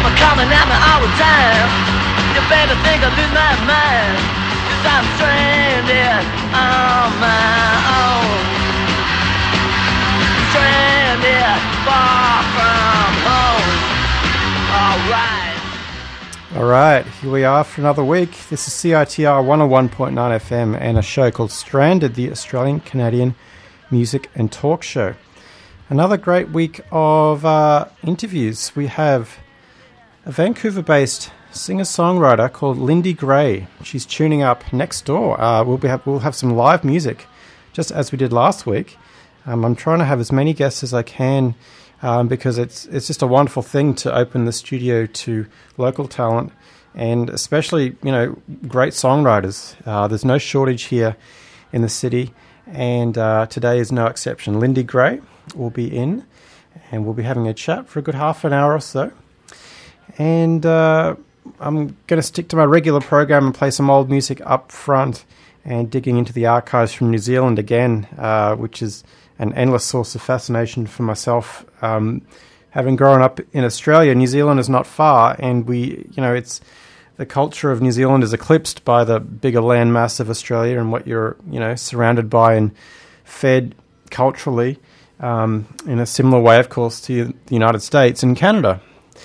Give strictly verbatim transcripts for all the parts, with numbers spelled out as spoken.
them are coming at me all the time. You better think I lose my mind, 'cause I'm stranded on my own. Stranded far from home. Alright. All right, here we are for another week. This is C I T R one oh one point nine F M and a show called Stranded, the Australian Canadian Music and Talk Show. Another great week of uh, interviews. We have a Vancouver-based singer-songwriter called Lindy Gray. She's tuning up next door. Uh, we'll, be have, we'll have some live music, just as we did last week. Um, I'm trying to have as many guests as I can um, because it's it's just a wonderful thing to open the studio to local talent and especially, you know, great songwriters. Uh, there's no shortage here in the city, and uh, today is no exception. Lindy Gray will be in, and we'll be having a chat for a good half an hour or so. And uh, I'm going to stick to my regular program and play some old music up front and digging into the archives from New Zealand again, uh, which is an endless source of fascination for myself. Um, having grown up in Australia, New Zealand is not far, and we, you know, it's the culture of New Zealand is eclipsed by the bigger landmass of Australia and what you're, you know, surrounded by and fed culturally um, in a similar way, of course, to the United States and Canada.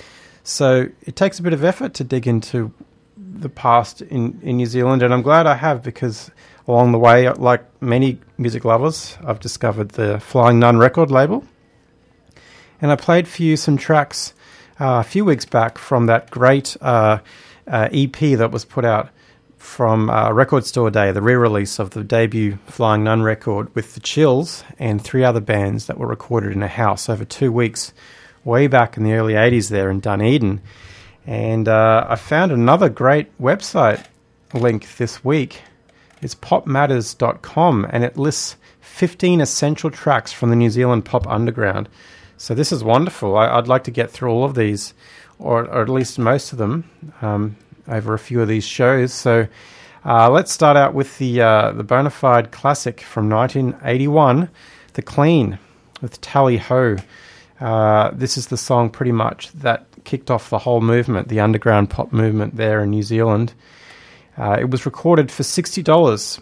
So it takes a bit of effort to dig into the past in, in New Zealand, and I'm glad I have, because along the way, like many music lovers, I've discovered the Flying Nun record label. And I played for you some tracks uh, a few weeks back from that great uh, uh, E P that was put out from uh, Record Store Day, the re-release of the debut Flying Nun record with The Chills and three other bands that were recorded in a house over two weeks, way back in the early eighties there in Dunedin. And uh, I found another great website link this week. It's pop matters dot com, and it lists fifteen essential tracks from the New Zealand pop underground. So this is wonderful. I, I'd like to get through all of these, or, or at least most of them, um, over a few of these shows. So uh, let's start out with the uh, the bona fide classic from nineteen eighty-one, The Clean, with Tally Ho. Uh, this is the song pretty much that kicked off the whole movement, the underground pop movement there in New Zealand. Uh, it was recorded for sixty dollars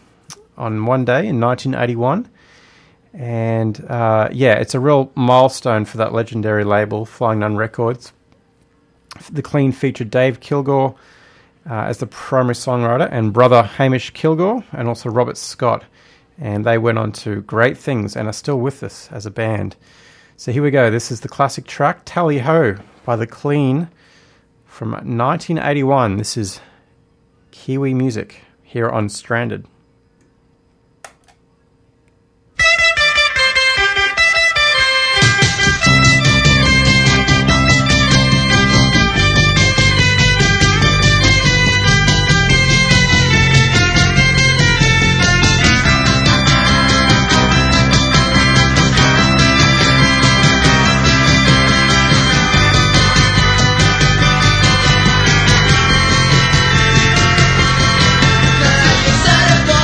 on one day in nineteen eighty-one. And uh, yeah, it's a real milestone for that legendary label, Flying Nun Records. The Clean featured Dave Kilgore uh, as the primary songwriter, and brother Hamish Kilgore, and also Robert Scott. And they went on to great things and are still with us as a band. So here we go. This is the classic track, Tally Ho, by The Clean from nineteen eighty-one. This is Kiwi music here on Stranded. Set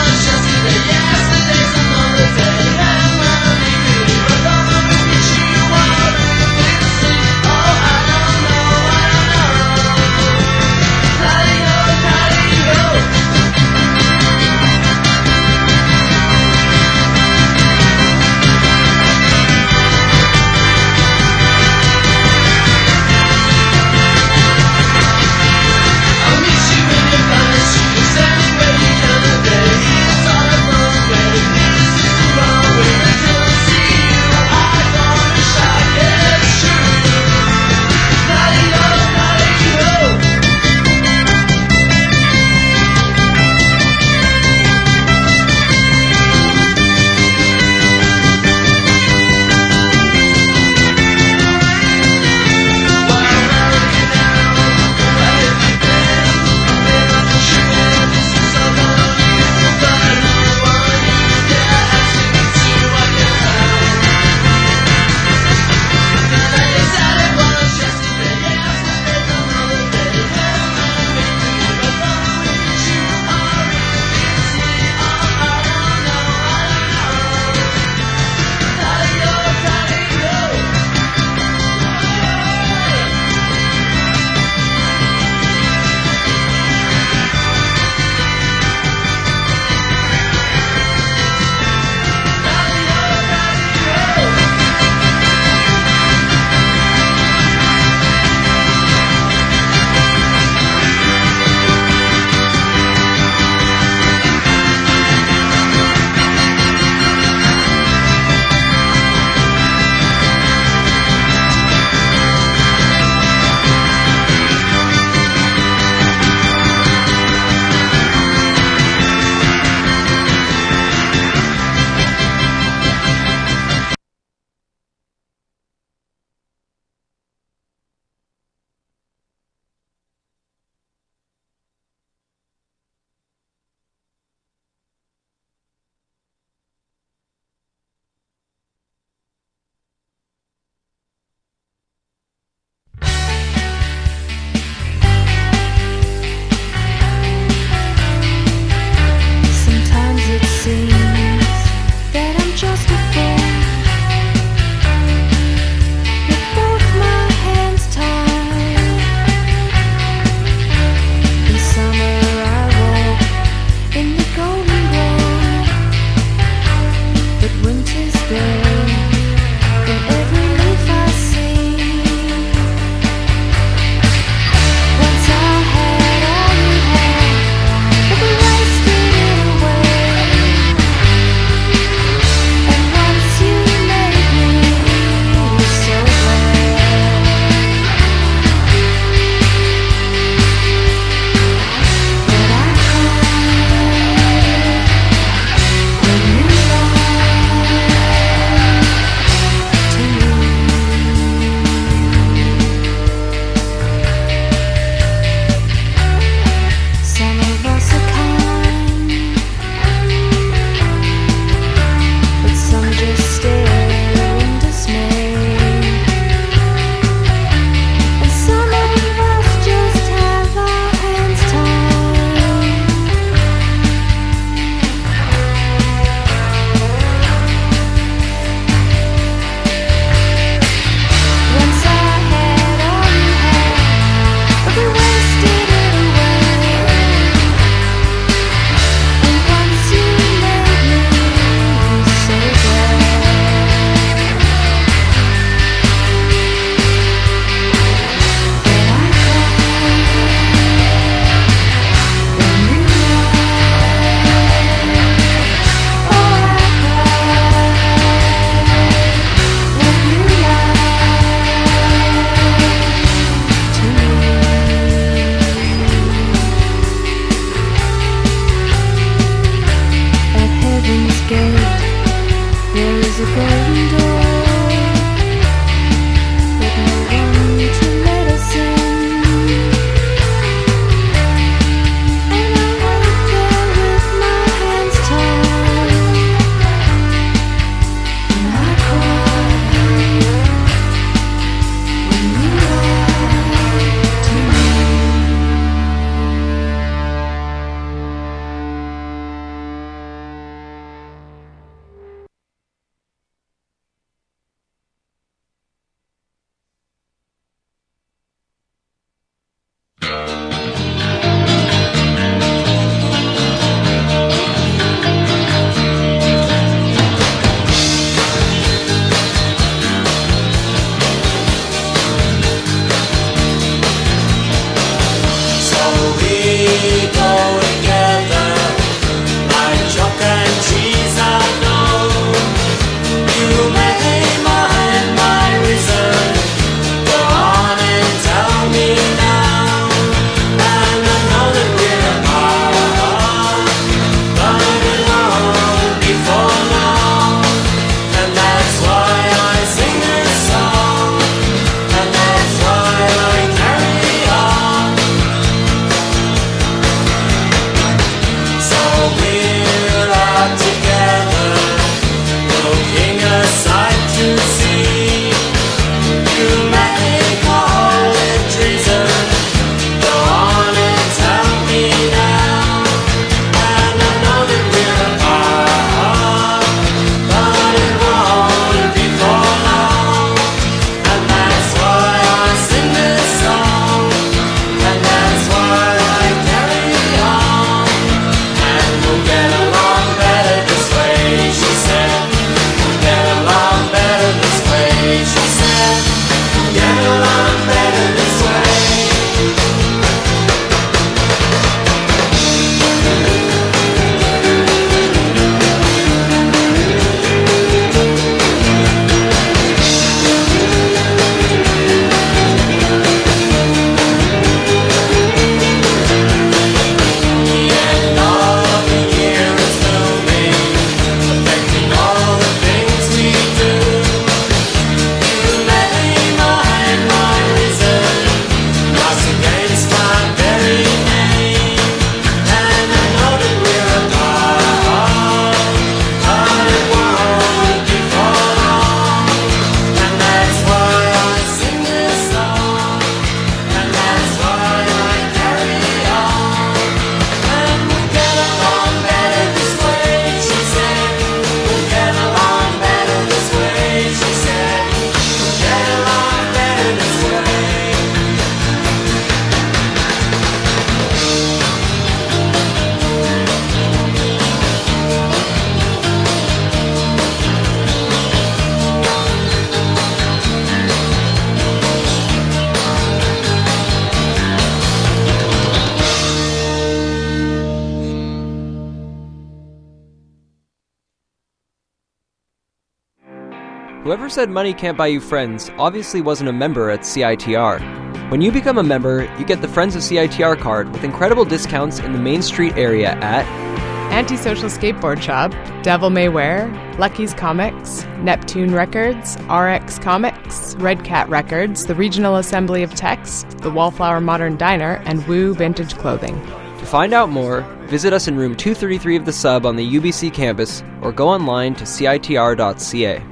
Whoever said money can't buy you friends obviously wasn't a member at C I T R. When you become a member, you get the Friends of C I T R card with incredible discounts in the Main Street area at Antisocial Skateboard Shop, Devil May Wear, Lucky's Comics, Neptune Records, R X Comics, Red Cat Records, the Regional Assembly of Text, the Wallflower Modern Diner, and Woo Vintage Clothing. To find out more, visit us in room two thirty-three of the Sub on the U B C campus or go online to C I T R dot C A.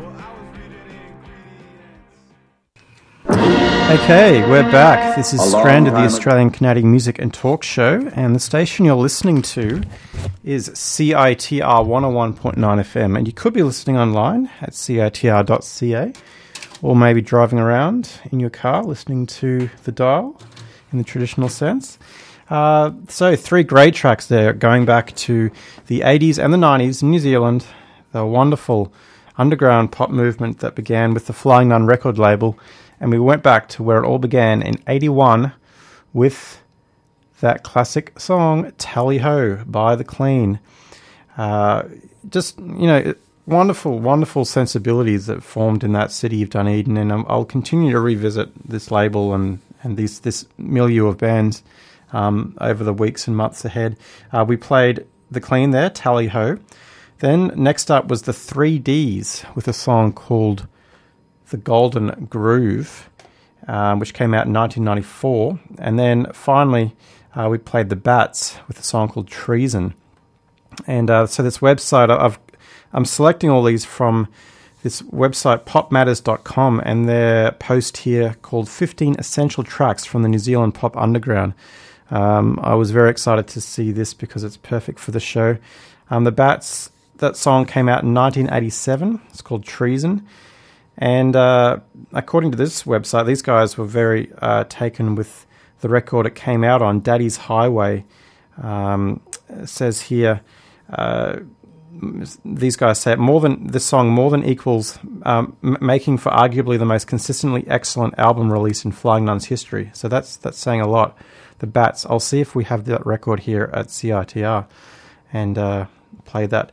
Okay, we're back. This is Stranded, the Australian Canadian Music and Talk Show, and the station you're listening to is C I T R one oh one point nine F M, and you could be listening online at C I T R dot C A, or maybe driving around in your car listening to the dial in the traditional sense. Uh, so three great tracks there going back to the eighties and the nineties in New Zealand, the wonderful underground pop movement that began with the Flying Nun record label. And we went back to where it all began in eighty-one with that classic song, Tally Ho by The Clean. Uh, just, you know, wonderful, wonderful sensibilities that formed in that city of Dunedin. And I'll continue to revisit this label and, and these, this milieu of bands um, over the weeks and months ahead. Uh, we played The Clean there, Tally Ho. Then next up was the three Ds with a song called The Golden Groove, um, which came out in nineteen ninety-four. And then finally, uh, we played the Bats with a song called Treason. And uh, so this website, I've, I'm selecting all these from this website, pop matters dot com, and their post here called fifteen Essential Tracks from the New Zealand Pop Underground. Um, I was very excited to see this because it's perfect for the show. Um, the Bats, that song came out in nineteen eighty-seven. It's called Treason. And uh, according to this website, these guys were very uh, taken with the record it came out on, Daddy's Highway. Um, it says here, uh, these guys say more than this song more than equals um, m- making for arguably the most consistently excellent album release in Flying Nun's history. So that's that's saying a lot. The Bats. I'll see if we have that record here at C I T R and uh, play that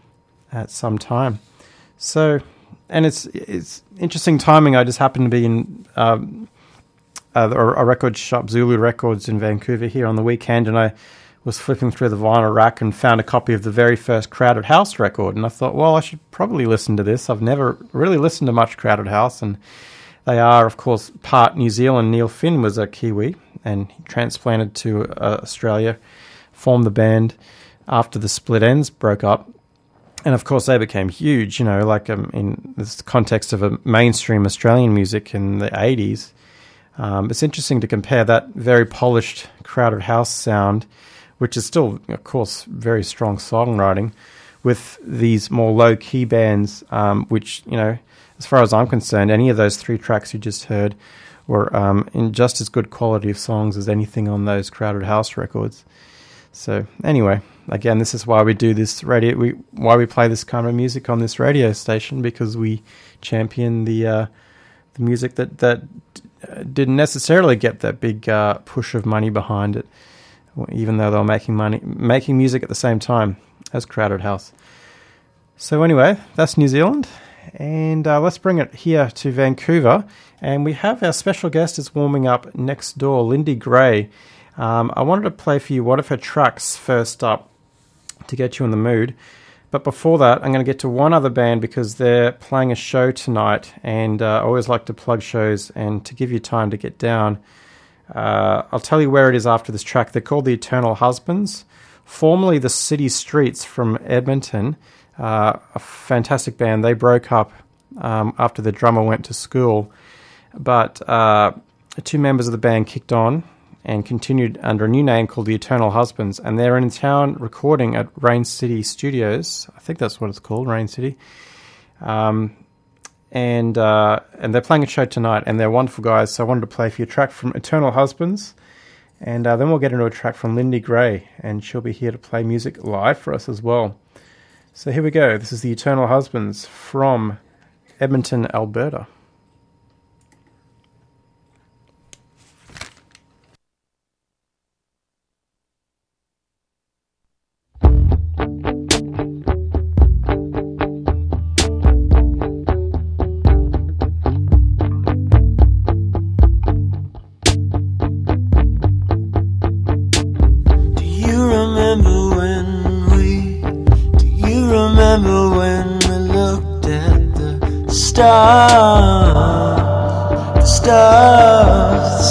at some time. So, and it's it's interesting timing. I just happened to be in um, a, a record shop, Zulu Records in Vancouver here on the weekend, and I was flipping through the vinyl rack and found a copy of the very first Crowded House record. And I thought, well, I should probably listen to this. I've never really listened to much Crowded House, and they are, of course, part New Zealand. Neil Finn was a Kiwi, and he transplanted to uh, Australia, formed the band after the Split Enz broke up. And, of course, they became huge, you know, like um, in this context of a mainstream Australian music in the eighties. Um, it's interesting to compare that very polished Crowded House sound, which is still, of course, very strong songwriting, with these more low-key bands, um, which, you know, as far as I'm concerned, any of those three tracks you just heard were um, in just as good quality of songs as anything on those Crowded House records. So, anyway, again, this is why we do this radio, we why we play this kind of music on this radio station, because we champion the uh, the music that, that didn't necessarily get that big uh, push of money behind it, even though they were making money, making music at the same time as Crowded House. So anyway, that's New Zealand, and uh, let's bring it here to Vancouver, and we have our special guest is warming up next door, Lindy Gray. Um, I wanted to play for you one of her tracks first up to get you in the mood, but before that, I'm going to get to one other band because they're playing a show tonight, and uh, I always like to plug shows and to give you time to get down. Uh, I'll tell you where it is after this track. They're called the Eternal Husbands, formerly the City Streets from Edmonton, uh, a fantastic band. They broke up um, after the drummer went to school, but uh, two members of the band kicked on and continued under a new name called the Eternal Husbands, and they're in town recording at Rain City Studios. I think that's what it's called, Rain City. Um, And uh, and they're playing a show tonight, and they're wonderful guys, so I wanted to play for you a track from Eternal Husbands, and uh, then we'll get into a track from Lindy Gray, and she'll be here to play music live for us as well. So here we go. This is the Eternal Husbands from Edmonton, Alberta. stars, the stars, the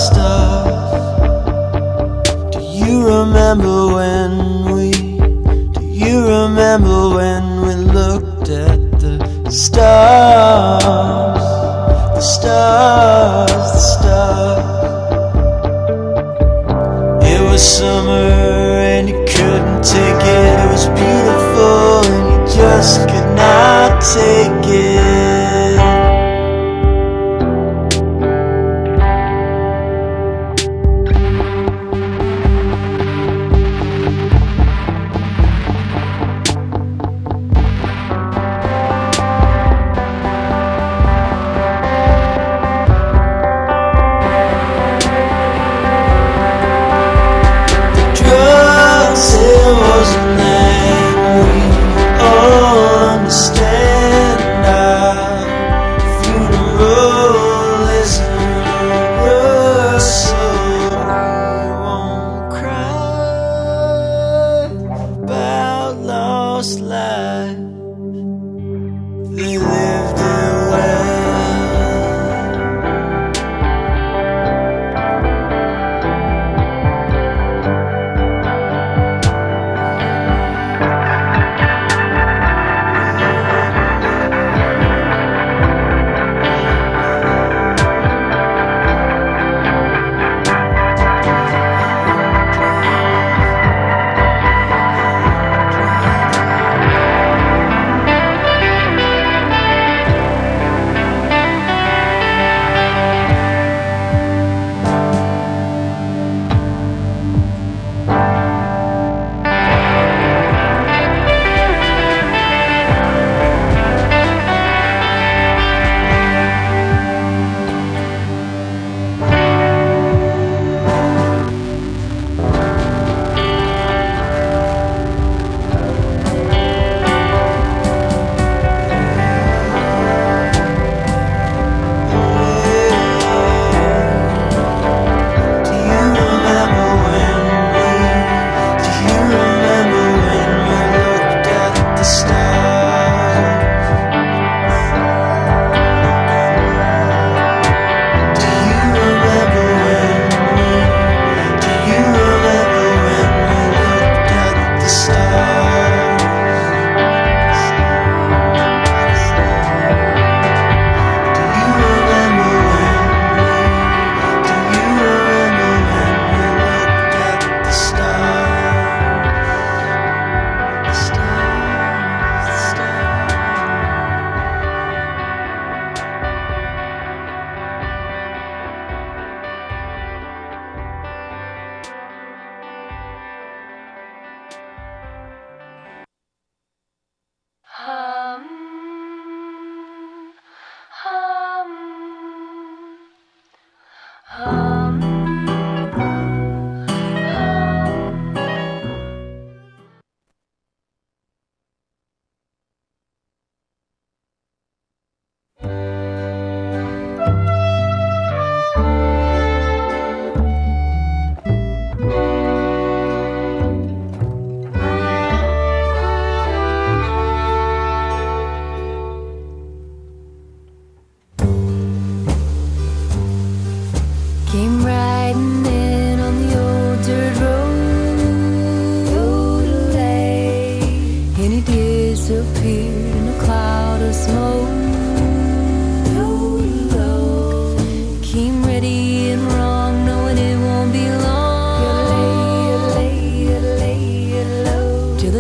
stars. Do you remember when we, do you remember when we looked at the stars, the stars, the stars. It was summer and you couldn't take it, it was beautiful and you just could not take it. It wasn't that we all understand. I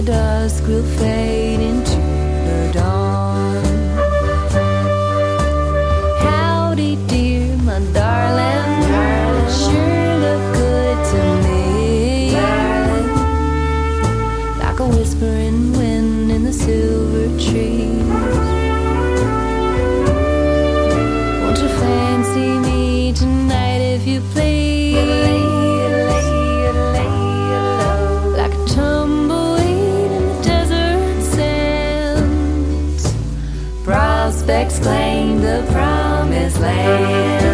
dusk will fade into the dawn. Howdy, dear, my darling, sure look good to me, like a whispering wind in the silver trees. Won't you fancy me tonight if you please, like a tumbleweed in the desert sands? Prospects claim the promised land.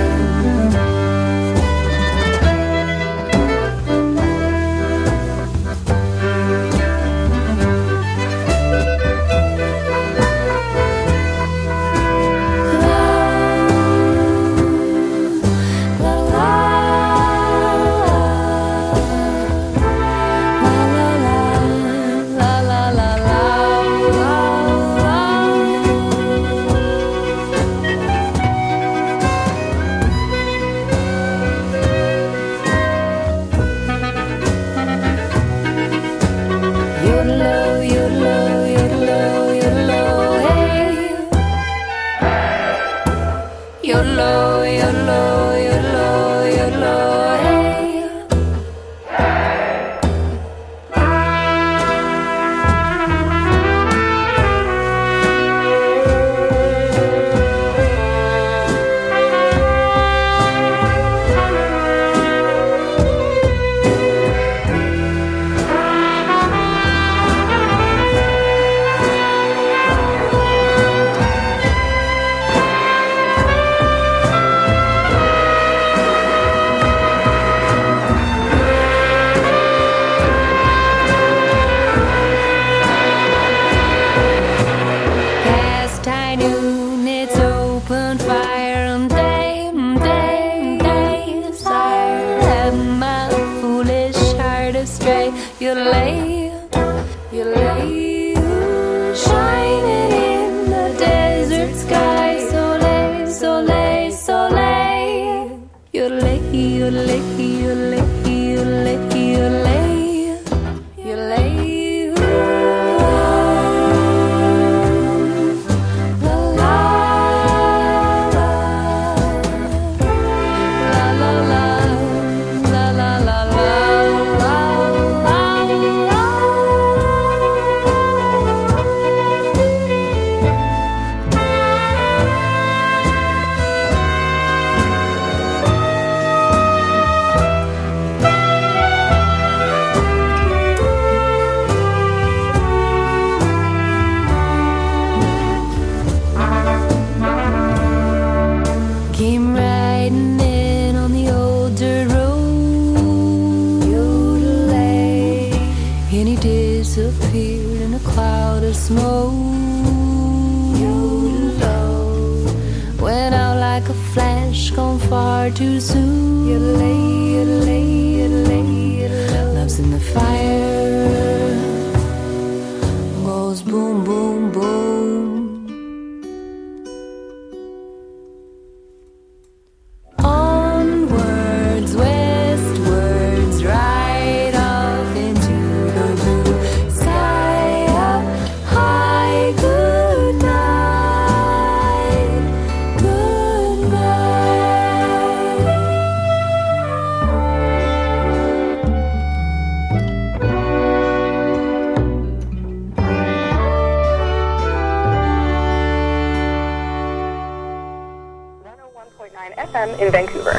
In Vancouver.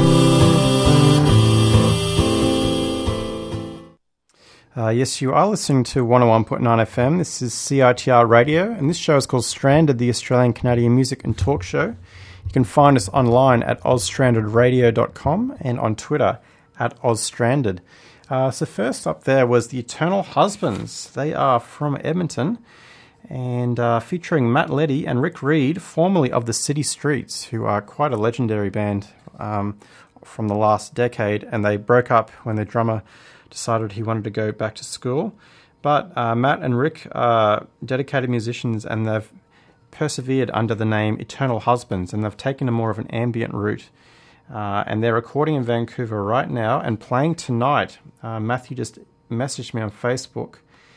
Uh, yes, you are listening to one oh one point nine F M. This is C I T R Radio, and this show is called Stranded, the Australian Canadian Music and Talk Show. You can find us online at oz stranded radio dot com and on Twitter at ozstranded. Uh, so first up there was the Eternal Husbands. They are from Edmonton, and uh, featuring Matt Leddy and Rick Reed, formerly of the City Streets, who are quite a legendary band um, from the last decade, and they broke up when their drummer decided he wanted to go back to school. But uh, Matt and Rick are dedicated musicians, and they've persevered under the name Eternal Husbands, and they've taken a more of an ambient route. Uh, and they're recording in Vancouver right now and playing tonight. Uh, Matthew just messaged me on Facebook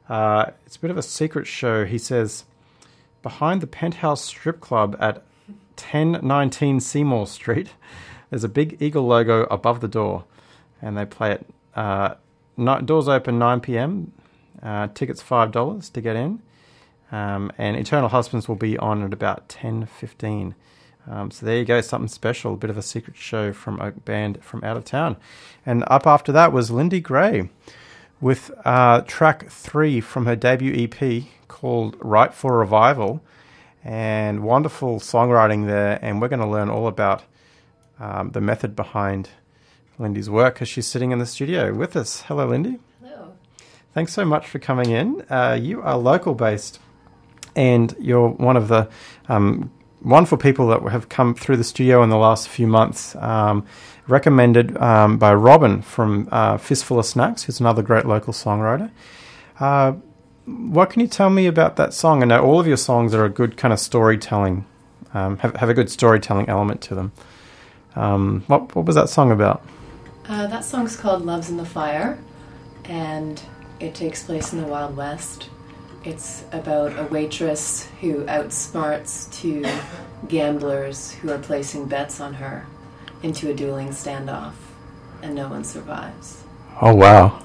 Uh, it's a bit of a secret show. He says, behind the Penthouse Strip Club at ten nineteen Seymour Street, there's a big eagle logo above the door, and they play it. Uh, night, doors open nine p.m. Uh, tickets five dollars to get in. Um, and Eternal Husbands will be on at about ten fifteen. Um, so there you go, something special, a bit of a secret show from a band from out of town. And up after that was Lindy Gray with uh, track three from her debut E P called Right for Revival. And wonderful songwriting there, and we're going to learn all about um, the method behind Lindy's work because she's sitting in the studio with us. Hello, Lindy. Hello. Thanks so much for coming in. Uh, you are local-based, and you're one of the um, wonderful people that have come through the studio in the last few months, um, recommended um, by Robin from uh, Fistful of Snacks, who's another great local songwriter. Uh, what can you tell me about that song? I know all of your songs are a good kind of storytelling, um, have, have a good storytelling element to them. Um, what, what was that song about? Uh, that song's called Love's in the Fire, and it takes place in the Wild West. It's about a waitress who outsmarts two gamblers who are placing bets on her into a dueling standoff, and no one survives. Oh, wow.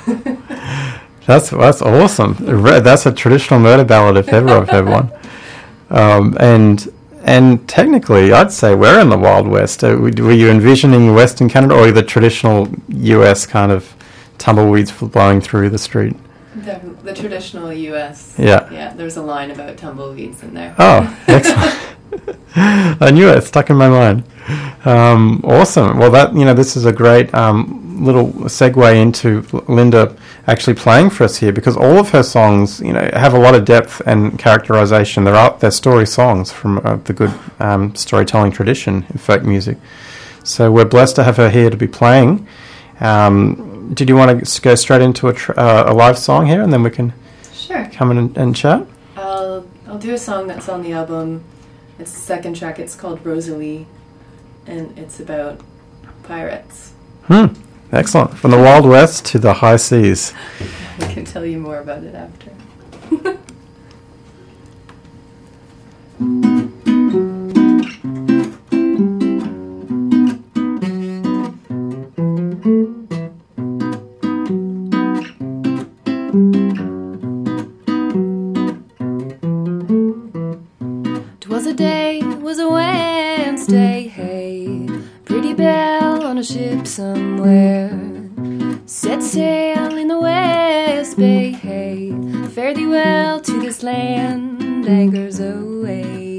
that's that's awesome. That's a traditional murder ballad if ever I've heard one. Um, and and technically, I'd say we're in the Wild West. Uh, were you envisioning Western Canada or the traditional U S kind of tumbleweeds blowing through the street? The, the traditional U S Yeah. Yeah, there's a line about tumbleweeds in there. Oh, excellent. I knew it. It stuck in my mind. Um, awesome. Well, that, you know, this is a great um, little segue into Linda actually playing for us here, because all of her songs, you know, have a lot of depth and characterization. They're out, they're story songs from uh, the good um, storytelling tradition in folk music. So we're blessed to have her here to be playing. Um, did you want to go straight into a, tr- uh, a live song here, and then we can Sure. come in and, and chat? I'll, I'll do a song that's on the album. It's the second track. It's called Rosalie, and it's about pirates. Hmm. Excellent. From the Wild West to the high seas. I can tell you more about it after. Twas a day, was a Wednesday, hey, pretty belle on a ship somewhere, set sail in the West Bay, hey, fare thee well to this land, anchors away.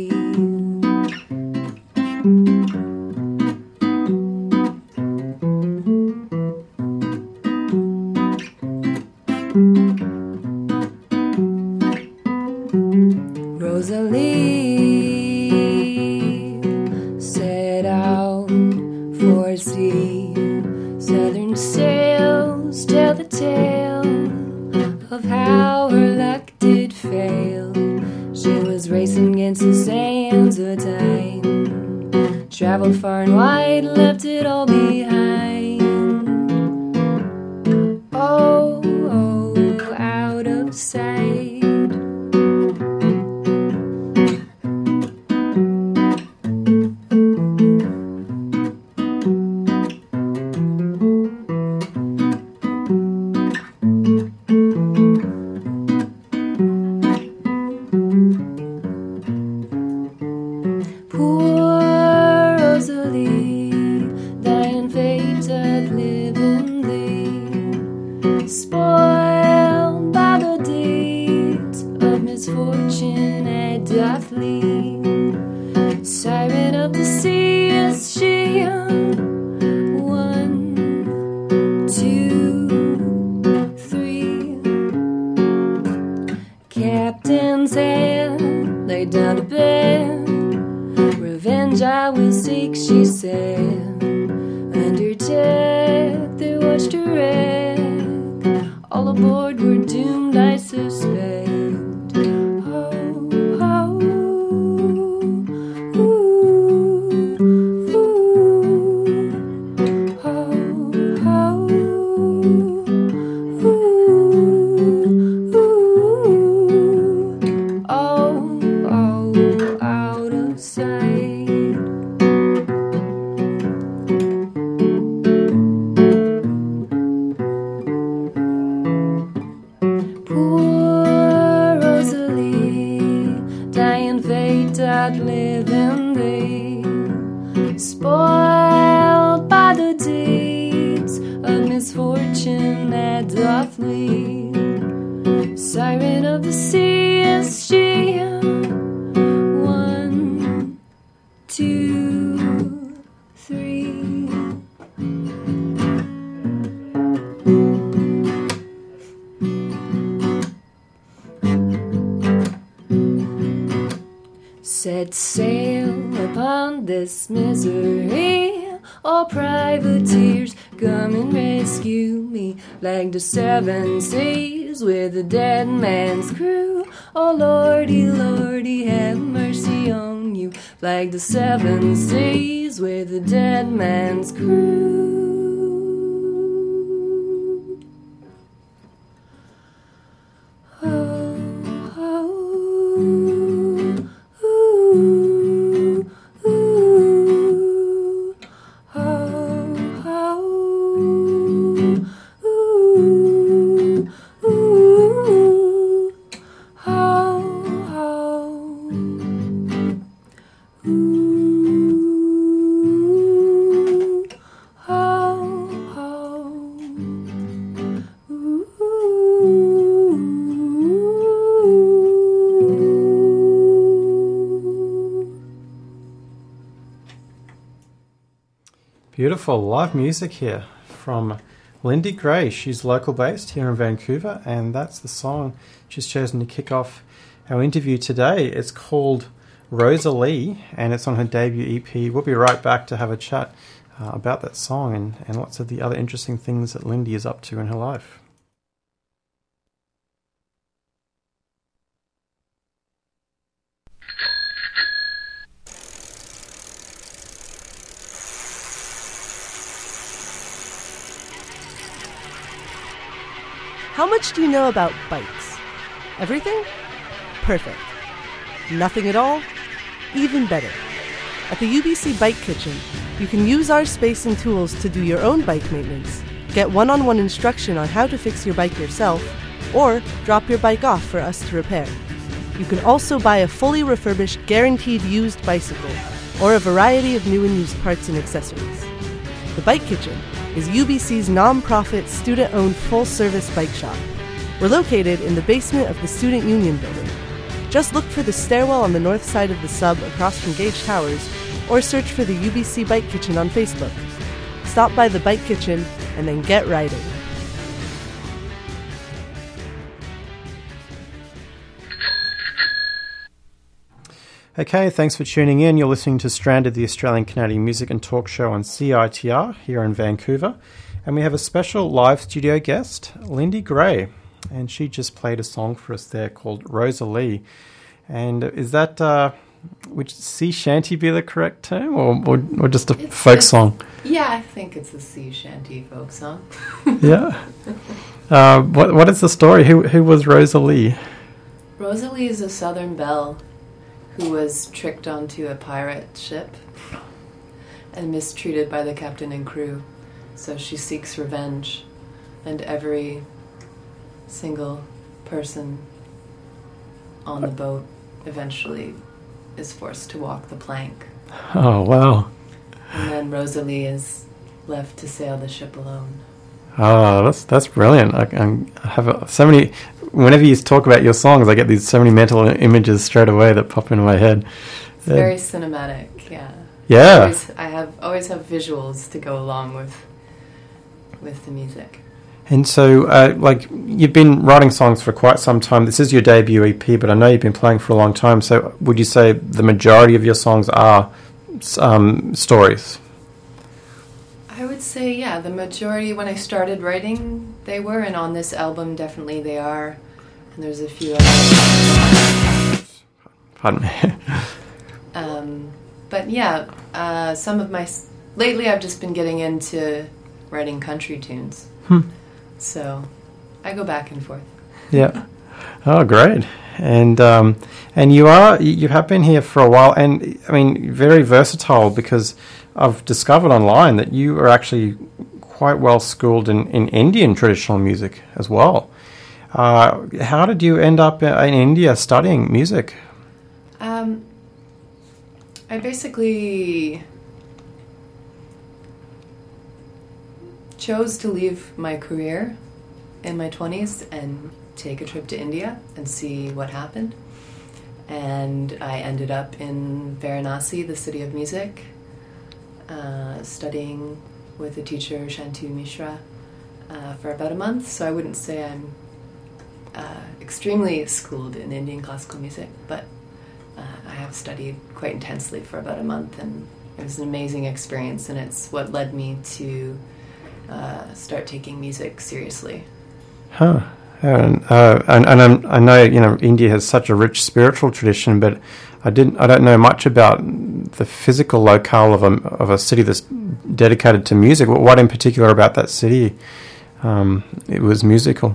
Rosalie set out for sea. Southern sails tell the tale of how her luck did fail. She was racing against the sands of time, traveled far and wide, left it all behind. Oh, oh, out of sight. Ooh. spoiled by the deeds of misfortune that doth lead. Siren of the sea is she. One, two, three. Set sail upon this misery, all privateers, come and rescue me. Flag the seven seas with a dead man's crew. Oh lordy, lordy, have mercy on you. Flag the seven seas with a dead man's crew. Oh, oh, ooh, ooh, oh, oh, ooh, ooh, oh, oh, ooh, oh, oh, Beautiful live music here from Lindy Gray. She's local based here in Vancouver, and that's the song she's chosen to kick off our interview today. It's called Rosalie, and it's on her debut E P. We'll be right back to have a chat uh, about that song and, and lots of the other interesting things that Lindy is up to in her life. How much do you know about bikes? Everything? Perfect. Nothing at all? Even better. At the U B C Bike Kitchen, you can use our space and tools to do your own bike maintenance, get one-on-one instruction on how to fix your bike yourself, or drop your bike off for us to repair. You can also buy a fully refurbished, guaranteed used bicycle, or a variety of new and used parts and accessories. The Bike Kitchen is U B C's non-profit, student-owned, full-service bike shop. We're located in the basement of the Student Union building. Just look for the stairwell on the north side of the sub across from Gage Towers, or search for the U B C Bike Kitchen on Facebook. Stop by the Bike Kitchen and then get riding. Okay, thanks for tuning in. You're listening to Stranded, the Australian Canadian Music and Talk Show on C I T R here in Vancouver. And we have a special live studio guest, Lindy Gray. And she just played a song for us there called Rosalie. And is that, uh, would sea shanty be the correct term, or or, or just a It's folk a- song? Yeah, I think it's a sea shanty folk song. Yeah. Uh, what what is the story? Who who was Rosalie? Rosalie is a southern belle who was tricked onto a pirate ship and mistreated by the captain and crew. So she seeks revenge, and every single person on the boat eventually is forced to walk the plank. Oh, wow. And then Rosalie is left to sail the ship alone. Oh, that's that's brilliant. I, I'm- I have a, so many. Whenever you talk about your songs, I get these so many mental images straight away that pop into my head. It's very cinematic, yeah. Yeah. Always, I have always have visuals to go along with with the music. And so, uh, like, you've been writing songs for quite some time. This is your debut E P, but I know you've been playing for a long time. So, would you say the majority of your songs are um, stories? I would say, yeah, the majority, when I started writing, they were, and on this album, definitely they are. And there's a few others. Pardon me. Um, but yeah, uh, some of my... s- Lately, I've just been getting into writing country tunes. Hmm. So, I go back and forth. Yeah. Oh, great. And um, and you are you have been here for a while, and I mean, very versatile, because I've discovered online that you are actually quite well schooled in, in Indian traditional music as well. Uh, how did you end up in India studying music? Um, I basically chose to leave my career in my twenties and take a trip to India and see what happened. And I ended up in Varanasi, the city of music, uh, studying with a teacher, Shantu Mishra, uh, for about a month. So I wouldn't say I'm uh, extremely schooled in Indian classical music, but uh, I have studied quite intensely for about a month, and it was an amazing experience, and it's what led me to uh, start taking music seriously. Huh. And, uh, and, and I'm, I know, you know, India has such a rich spiritual tradition, but I didn't, I don't know much about the physical locale of a of a city that's dedicated to music. What in particular about that city? Um, it was musical.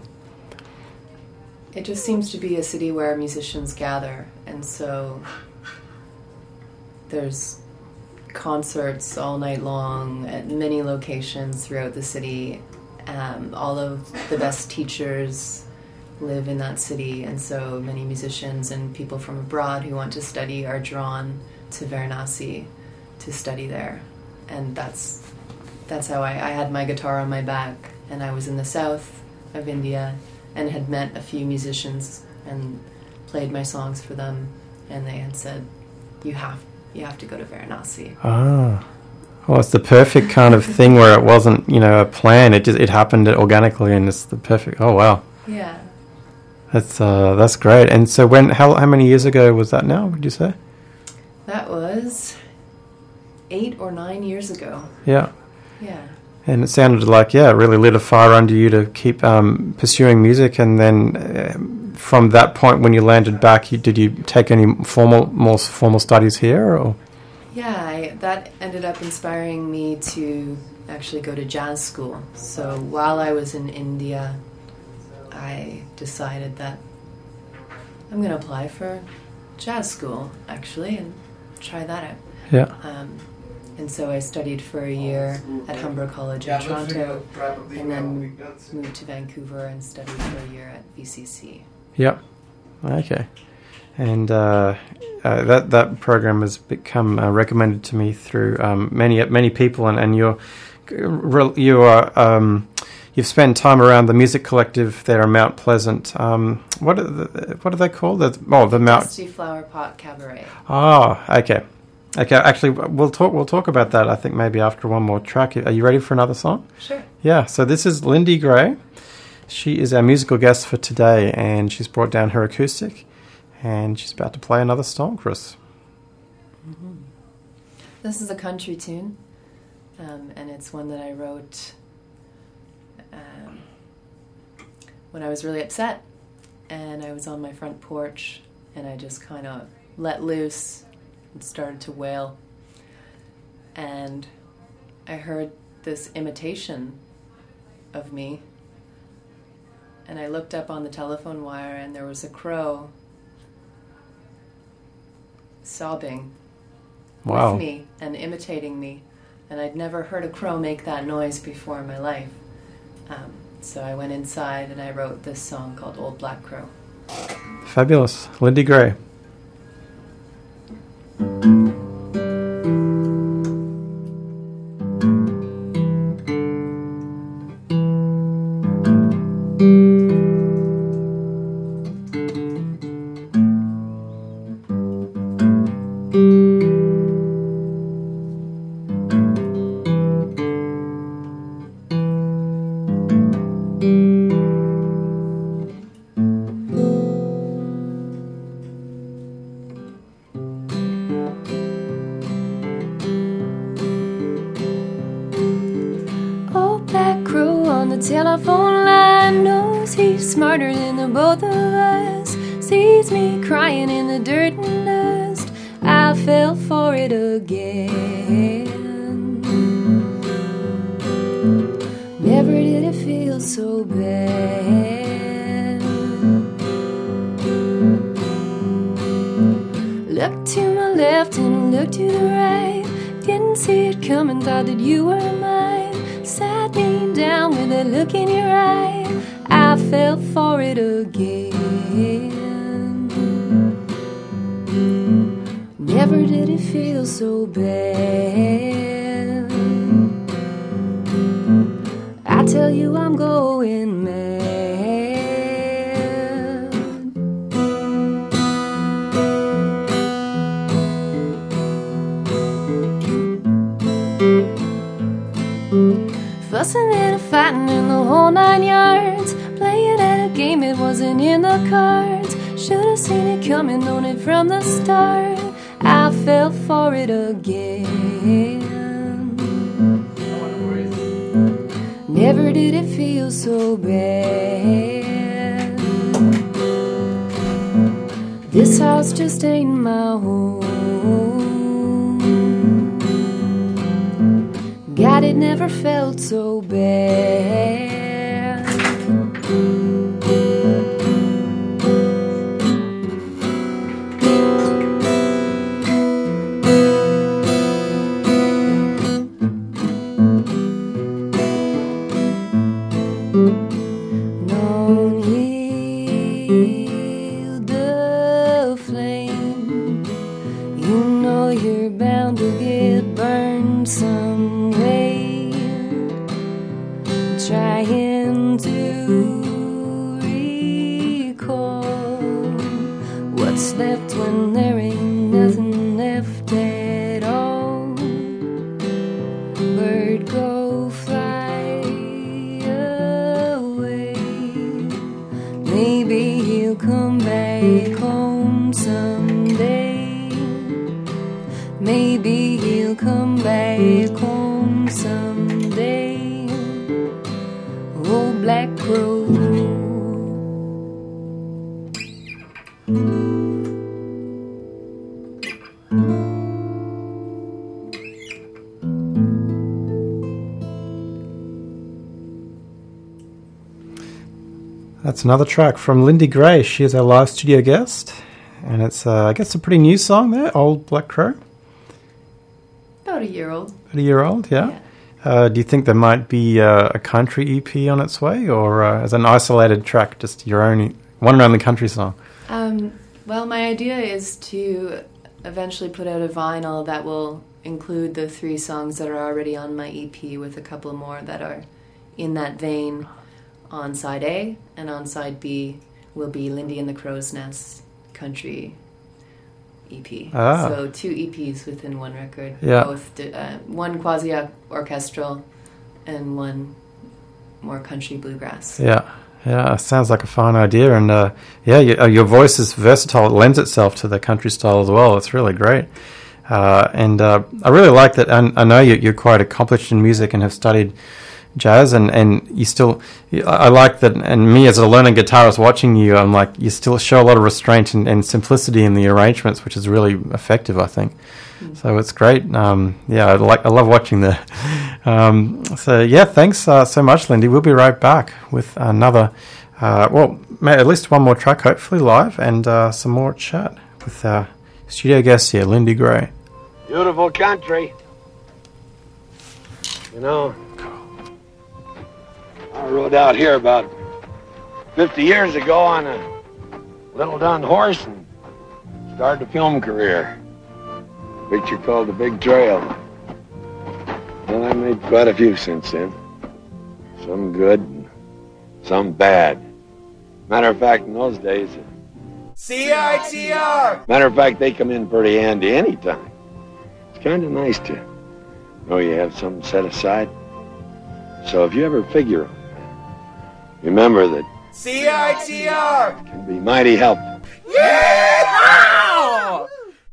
It just seems to be a city where musicians gather, and so there's concerts all night long at many locations throughout the city. Um, all of the best teachers live in that city, and so many musicians and people from abroad who want to study are drawn to Varanasi to study there. And that's that's how I, I had my guitar on my back, and I was in the south of India and had met a few musicians and played my songs for them, and they had said, you have you have to go to Varanasi. Ah. Well, it's the perfect kind of thing where it wasn't, you know, a plan. It just it happened organically, and it's the perfect. Oh wow, Yeah. that's uh, that's great. And so, when how how many years ago was that? Now, would you say? That was eight or nine years ago. Yeah. Yeah. And it sounded like yeah, it really lit a fire under you to keep um, pursuing music. And then uh, from that point, when you landed back, you, did you take any formal more formal studies here, or? Yeah, I, that ended up inspiring me to actually go to jazz school. So while I was in India, I decided that I'm going to apply for jazz school, actually, and try that out. Yeah. Um, and so I studied for a year at Humber College in Toronto, and then moved to Vancouver and studied for a year at V C C. Yep. Okay. And uh, uh, that that program has become uh, recommended to me through um, many many people, and, and you're you are um, you've spent time around the music collective there in Mount Pleasant. Um, what are the, what are they called? The, oh, the Mount Dusty Flower Pot Cabaret. Oh, okay, okay. Actually, we'll talk we'll talk about that. I think maybe after one more track. Are you ready for another song? Sure. Yeah. So this is Lindy Gray. She is our musical guest for today, and she's brought down her acoustic. And she's about to play another song, Chris. Mm-hmm. This is a country tune, um, and it's one that I wrote um, when I was really upset, and I was on my front porch, and I just kind of let loose and started to wail. And I heard this imitation of me, and I looked up on the telephone wire, and there was a crow sobbing wow. with me and imitating me, and I'd never heard a crow make that noise before in my life. Um, so I went inside and I wrote this song called Old Black Crow. Fabulous. Lindy Gray. Telephone line knows he's smarter than the both of us. Sees me crying in the dirt and dust. I fell for it again. Never did it feel so bad. Looked to my left and looked to the right. Didn't see it coming, thought that you were mine. Sat me down with a look in your eye. I fell for it again. Never did it feel so bad. tell you I'm going mad. Fussing and fighting in the whole nine yards, playing at a game it wasn't in the cards. Should've seen it coming, known it from the start. I fell for it again. Never did it feel so bad. This house just ain't my home. God, it never felt so bad. Don't yield the flame. You know you're bound to get burned some way. Trying to recall what's left when there ain't nothing left at all. Bird, go fly away. Maybe he'll come back home someday. Maybe he'll come back home someday. Oh, black crow. That's another track from Lindy Gray. She is our live studio guest, and it's, uh, I guess, a pretty new song there, Old Black Crow. About a year old. About a year old, yeah. Yeah. Uh, do you think there might be uh, a country E P on its way, or uh, as an isolated track, just your own one around the country song? Um, well, my idea is to eventually put out a vinyl that will include the three songs that are already on my E P, with a couple more that are in that vein on side A, and on side B will be Lindy and the Crow's Nest country E P. Ah. So two E Ps within one record. Yeah. Both uh, one quasi-orchestral and one more country bluegrass. Yeah, yeah, sounds like a fine idea, and uh, yeah, you, uh, your voice is versatile. It lends itself to the country style as well. It's really great, uh, and uh, I really like that. And I know you, you're quite accomplished in music and have studied jazz, and, and you still, I like that, and me as a learning guitarist watching you, I'm like, you still show a lot of restraint and, and simplicity in the arrangements, which is really effective, I think. Mm. So it's great. Um, yeah, I like, I love watching that. Um, so yeah, thanks uh, so much, Lindy. We'll be right back with another, uh, well, at least one more track, hopefully live, and uh, some more chat with our studio guest here, Lindy Gray. Beautiful country. You know, I rode out here about fifty years ago on a little dun horse and started a film career. A picture called The Big Trail. Well, I made quite a few since then. Some good and some bad. Matter of fact, in those days, C I T R! Matter of fact, they come in pretty handy anytime. It's kind of nice to know you have something set aside. So if you ever figure on remember that C I T R can be mighty helpful. Yeah!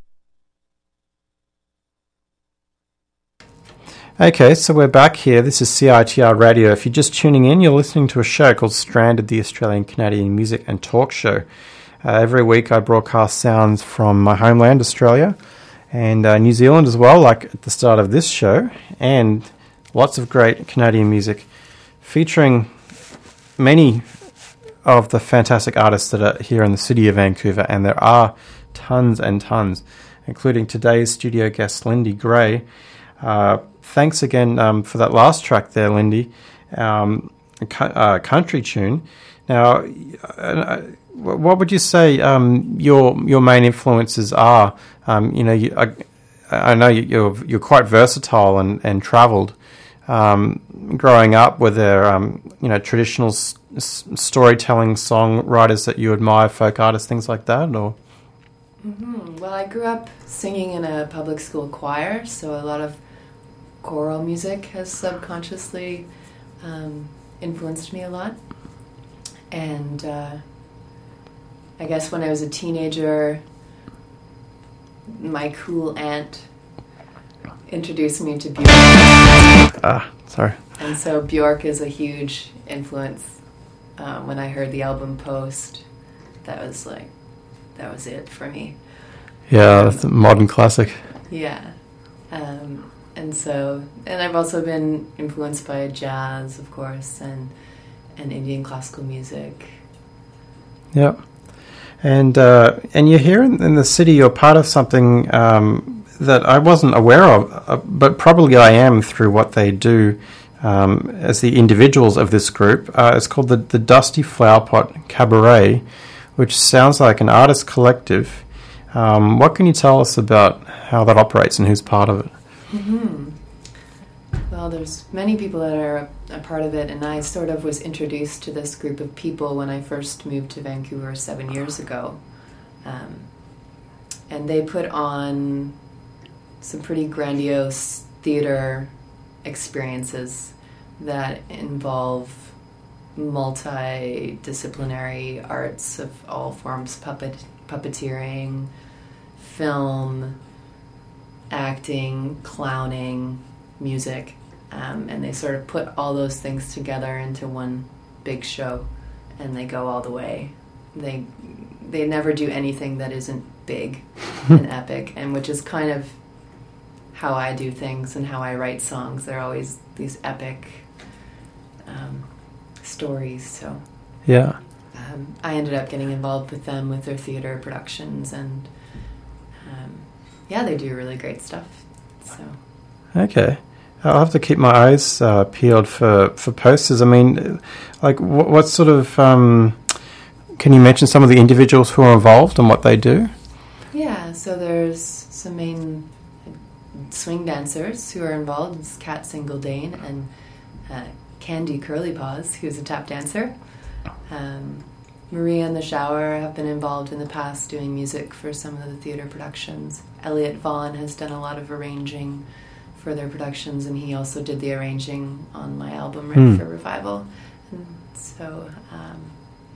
Okay, so we're back here. This is C I T R Radio. If you're just tuning in, you're listening to a show called Stranded, the Australian Canadian Music and Talk Show. Uh, every week I broadcast sounds from my homeland, Australia, and uh, New Zealand as well, like at the start of this show, and lots of great Canadian music featuring many of the fantastic artists that are here in the city of Vancouver, and there are tons and tons, including today's studio guest, Lindy Gray. Uh, thanks again um, for that last track there, Lindy, um, uh, country tune. Now, uh, what would you say um, your your main influences are? Um, you know, you, I, I know you're you're quite versatile and and travelled. um, growing up? Were there, um, you know, traditional s- s- storytelling songwriters that you admire, folk artists, things like that, or? Mm-hmm. Well, I grew up singing in a public school choir, so a lot of choral music has subconsciously um, influenced me a lot. And uh, I guess when I was a teenager, my cool aunt introduced me to Bjork. Ah, sorry. And so Bjork is a huge influence. Um, when I heard the album Post, that was like, that was it for me. Yeah, that's a modern classic. Yeah. Um, and so, and I've also been influenced by jazz, of course, and and Indian classical music. Yeah. And uh, and you're here in, in the city, you're part of something um, that I wasn't aware of, uh, but probably I am through what they do um, as the individuals of this group. Uh, it's called the, the Dusty Flowerpot Cabaret, which sounds like an artist collective. Um, what can you tell us about how that operates and who's part of it? Mm-hmm. Well, there's many people that are a part of it, and I sort of was introduced to this group of people when I first moved to Vancouver seven years ago. Um, and they put on some pretty grandiose theater experiences that involve multidisciplinary arts of all forms, puppet, puppeteering, film, acting, clowning, music, um, and they sort of put all those things together into one big show, and they go all the way. They they never do anything that isn't big and epic, and which is kind of how I do things and how I write songs. They're always these epic um, stories. So yeah, um, I ended up getting involved with them with their theater productions, and um, yeah, they do really great stuff. So okay. I'll have to keep my eyes uh, peeled for, for posters. I mean, like, what, what sort of... Um, can you mention some of the individuals who are involved and what they do? Yeah, so there's some main swing dancers who are involved. It's Kat Singledane and uh, Candy Curly Paws, who's a tap dancer. Um, Maria and the Shower have been involved in the past doing music for some of the theater productions. Elliot Vaughn has done a lot of arranging for their productions, and he also did the arranging on my album Ready Mm. for Revival. And so um,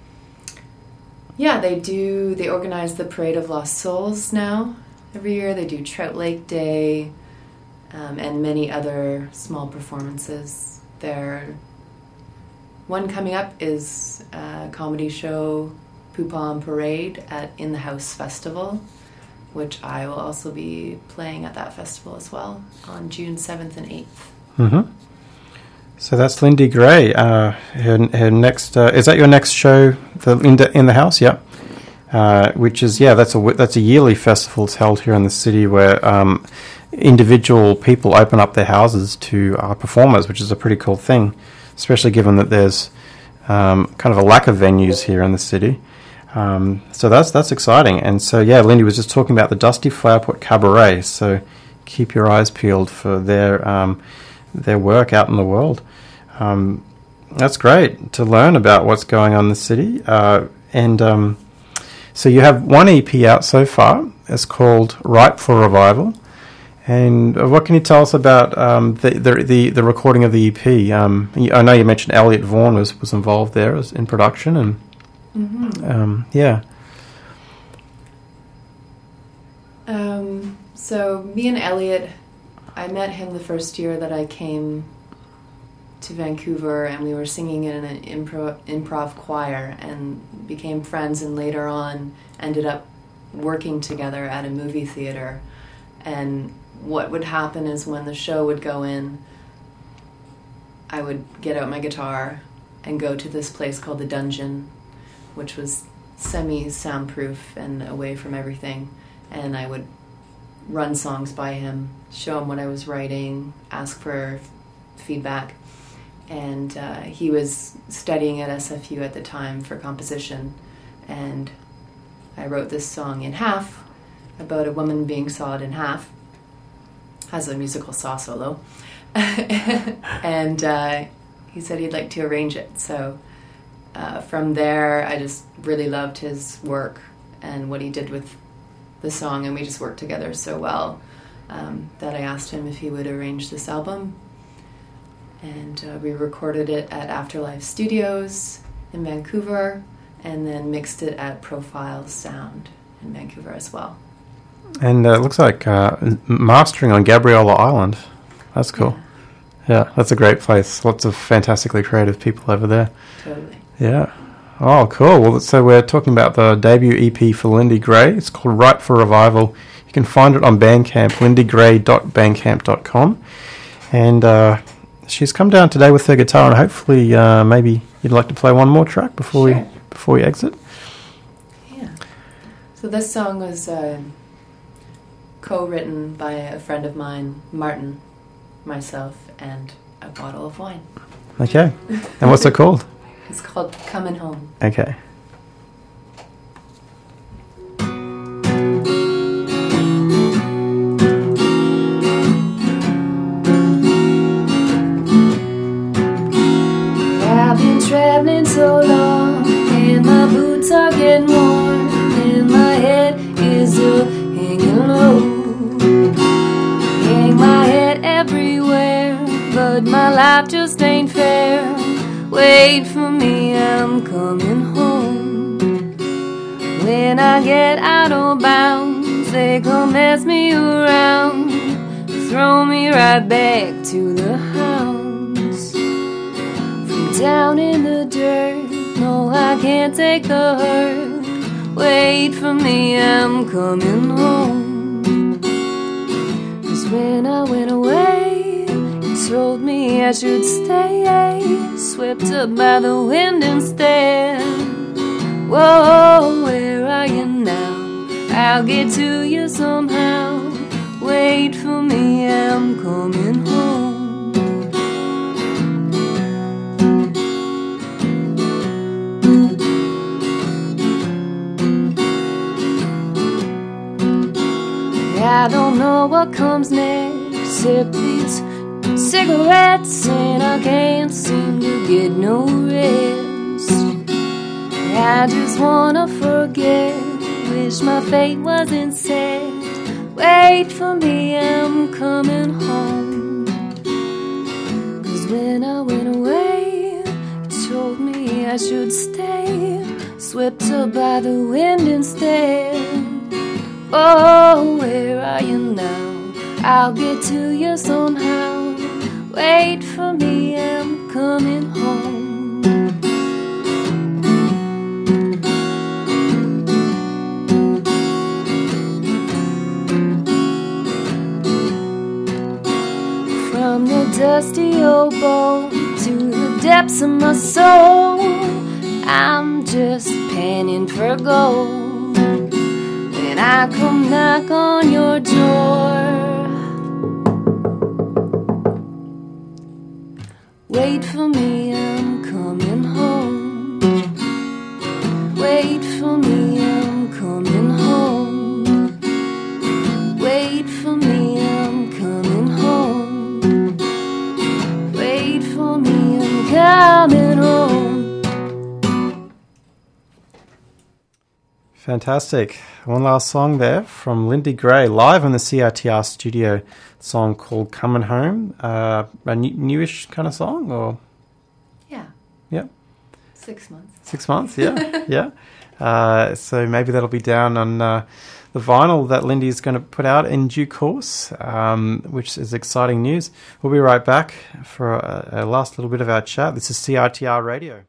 yeah, they do they organize the Parade of Lost Souls now every year. They do Trout Lake Day, um, and many other small performances. Their one coming up is a comedy show, Poupon Parade, at In the House Festival, which I will also be playing at that festival as well on June seventh and eighth. Mm-hmm. So that's Lindy Gray. Uh, her, her next uh, is that your next show? The in the, in the house, yeah. Uh, which is yeah, that's a that's a yearly festival. It's held here in the city where um, individual people open up their houses to uh, performers, which is a pretty cool thing, especially given that there's um, kind of a lack of venues here in the city. Um, so that's that's exciting. And so, yeah, Lindy was just talking about the Dusty Flowerpot Cabaret. So keep your eyes peeled for their um, their work out in the world. Um, that's great to learn about what's going on in the city. Uh, and um, so you have one E P out so far. It's called Ripe for Revival. And uh, what can you tell us about um, the, the the the recording of the E P? Um, I know you mentioned Elliot Vaughn was, was involved there as in production, and Mm-hmm. Um, yeah. Um, so me and Elliot, I met him the first year that I came to Vancouver, and we were singing in an improv, improv choir and became friends, and later on ended up working together at a movie theater. And what would happen is when the show would go in, I would get out my guitar and go to this place called The Dungeon, which was semi-soundproof and away from everything. And I would run songs by him, show him what I was writing, ask for f- feedback. And uh, he was studying at S F U at the time for composition. And I wrote this song in half about a woman being sawed in half. Has a musical saw solo. and uh, he said he'd like to arrange it. So uh, from there, I just really loved his work and what he did with the song, and we just worked together so well um, that I asked him if he would arrange this album. And uh, we recorded it at Afterlife Studios in Vancouver, and then mixed it at Profile Sound in Vancouver as well. And uh, it looks like uh, mastering on Gabriola Island. That's cool. Yeah. yeah, that's a great place. Lots of fantastically creative people over there. Totally. Yeah. Oh, cool. Well, so we're talking about the debut E P for Lindy Gray. It's called Ripe for Revival. You can find it on Bandcamp, lindy gray dot bandcamp dot com. And uh, she's come down today with her guitar, and hopefully uh, maybe you'd like to play one more track before sure. we before we exit. Yeah. So this song was uh, co-written by a friend of mine, Martin, myself, and a bottle of wine. Okay. And what's it called? It's called Coming Home. Okay. I've been traveling so long, and my boots are getting worn, and my head is up hanging low. Hang my head everywhere, but my life just ain't fair. Wait for me, I'm coming home. When I get out of bounds, they come mess me around, throw me right back to the hounds. From down in the dirt, no, I can't take the hurt. Wait for me, I'm coming home. 'Cause when I went away, you told me I should stay, swept up by the wind instead. Whoa, where are you now? I'll get to you somehow. Wait for me, I'm coming home. I don't know what comes next. Sip these cigarettes and I can't seem to get no rest. I just wanna forget, wish my fate wasn't set. Wait for me, I'm coming home. 'Cause when I went away, you told me I should stay, swept up by the wind instead. Oh, where are you now? I'll get to you somehow. Wait for me, I'm coming home. From the dusty old boat to the depths of my soul, I'm just panning for gold. When I come knock on your door, wait for me, I'm coming home. Wait for me, I'm coming home. Wait for me, I'm coming home. Wait for me, I'm coming home. Fantastic. One last song there from Lindy Gray, live in the C I T R studio. Song called Coming Home. Uh, a new, newish kind of song, or? Yeah. Yeah. Six months. Six months, yeah. yeah. Uh, so maybe that'll be down on uh, the vinyl that Lindy is going to put out in due course, um, which is exciting news. We'll be right back for a, a last little bit of our chat. This is C I T R Radio.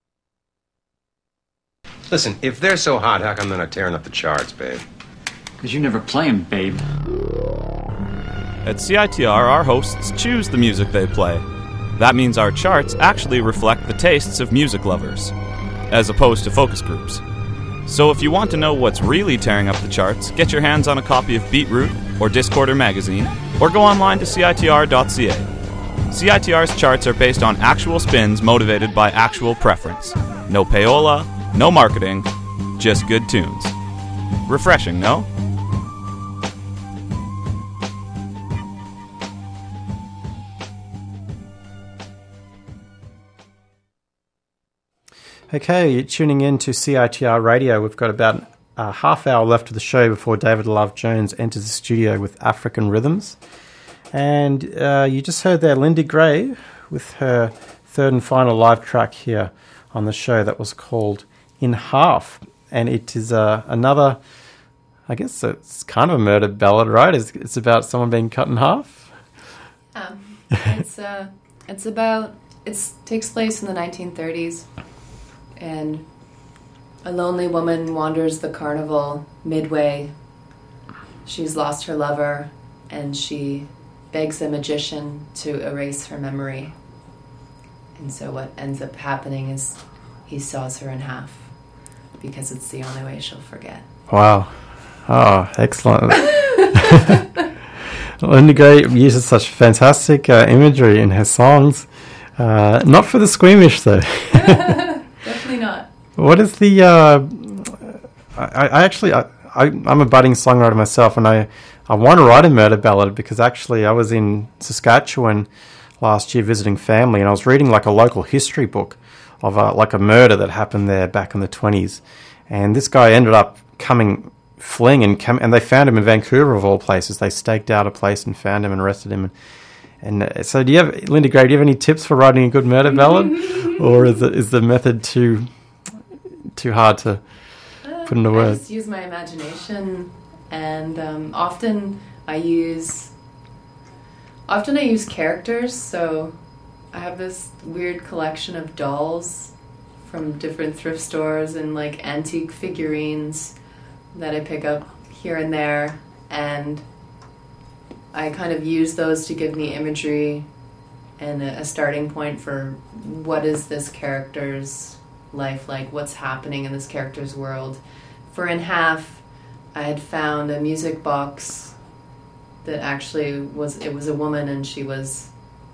Listen, if they're so hot, how come they're not tearing up the charts, babe? Because you never play 'em, babe. At C I T R, our hosts choose the music they play. That means our charts actually reflect the tastes of music lovers, as opposed to focus groups. So if you want to know what's really tearing up the charts, get your hands on a copy of Beatroot or Discorder magazine, or go online to C I T R dot C A. C I T R's charts are based on actual spins motivated by actual preference. No payola, no marketing, just good tunes. Refreshing, no? Okay, you're tuning in to C I T R Radio. We've got about a half hour left of the show before David Love Jones enters the studio with African Rhythms. And uh, you just heard there Lindy Gray with her third and final live track here on the show that was called In Half. And it is uh, another, I guess it's kind of a murder ballad, right? It's, it's about someone being cut in half. Um, it's uh, it's about, it takes place in the nineteen thirties. And a lonely woman wanders the carnival midway. She's lost her lover, and she begs a magician to erase her memory. And so what ends up happening is he saws her in half, because it's the only way she'll forget. Wow. Oh, excellent. Lindy Gray uses such fantastic uh, imagery in her songs. Uh, not for the squeamish, though. Definitely not. What is the... Uh, I, I actually... I, I, I'm a budding songwriter myself, and I, I want to write a murder ballad because actually I was in Saskatchewan last year visiting family, and I was reading like a local history book of a, like a murder that happened there back in the twenties. And this guy ended up coming... fleeing and come, and they found him in Vancouver of all places. They staked out a place and found him and arrested him. And, and uh, so, do you have, Lindy Gray? Do you have any tips for writing a good murder ballad, or is the is the method too too hard to uh, put into I words? just use my imagination, and um, often I use often I use characters. So I have this weird collection of dolls from different thrift stores and like antique figurines that I pick up here and there, and I kind of use those to give me imagery and a, a starting point for what is this character's life like, what's happening in this character's world. For In Half, I had found a music box that actually was, it was a woman and she was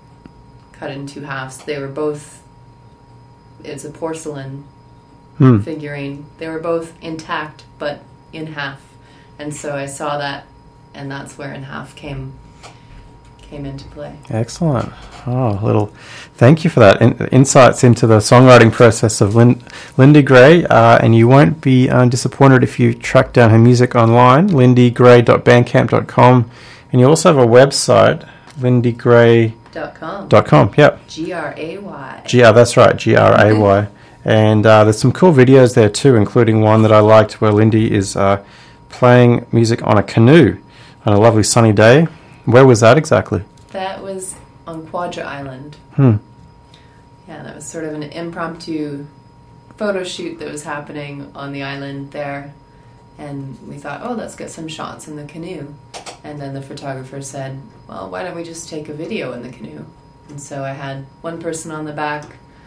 cut in two halves. They were both, it's a porcelain hmm. figurine. They were both intact, but in half. And so I saw that, and that's where In Half came came into play. Excellent. Oh, little thank you for that in, insights into the songwriting process of Lin, Lindy Gray, uh, and you won't be uh, disappointed if you track down her music online, lindy gray dot bandcamp dot com, and you also have a website, lindy gray dot com. Dot com, yep. G R A Y. G R, that's right, G R A Y. And uh, there's some cool videos there too, including one that I liked where Lindy is uh, playing music on a canoe on a lovely sunny day. Where was that exactly? That was on Quadra Island. Hmm. Yeah, that was sort of an impromptu photo shoot that was happening on the island there. And we thought, oh, let's get some shots in the canoe. And then the photographer said, well, why don't we just take a video in the canoe? And so I had one person on the back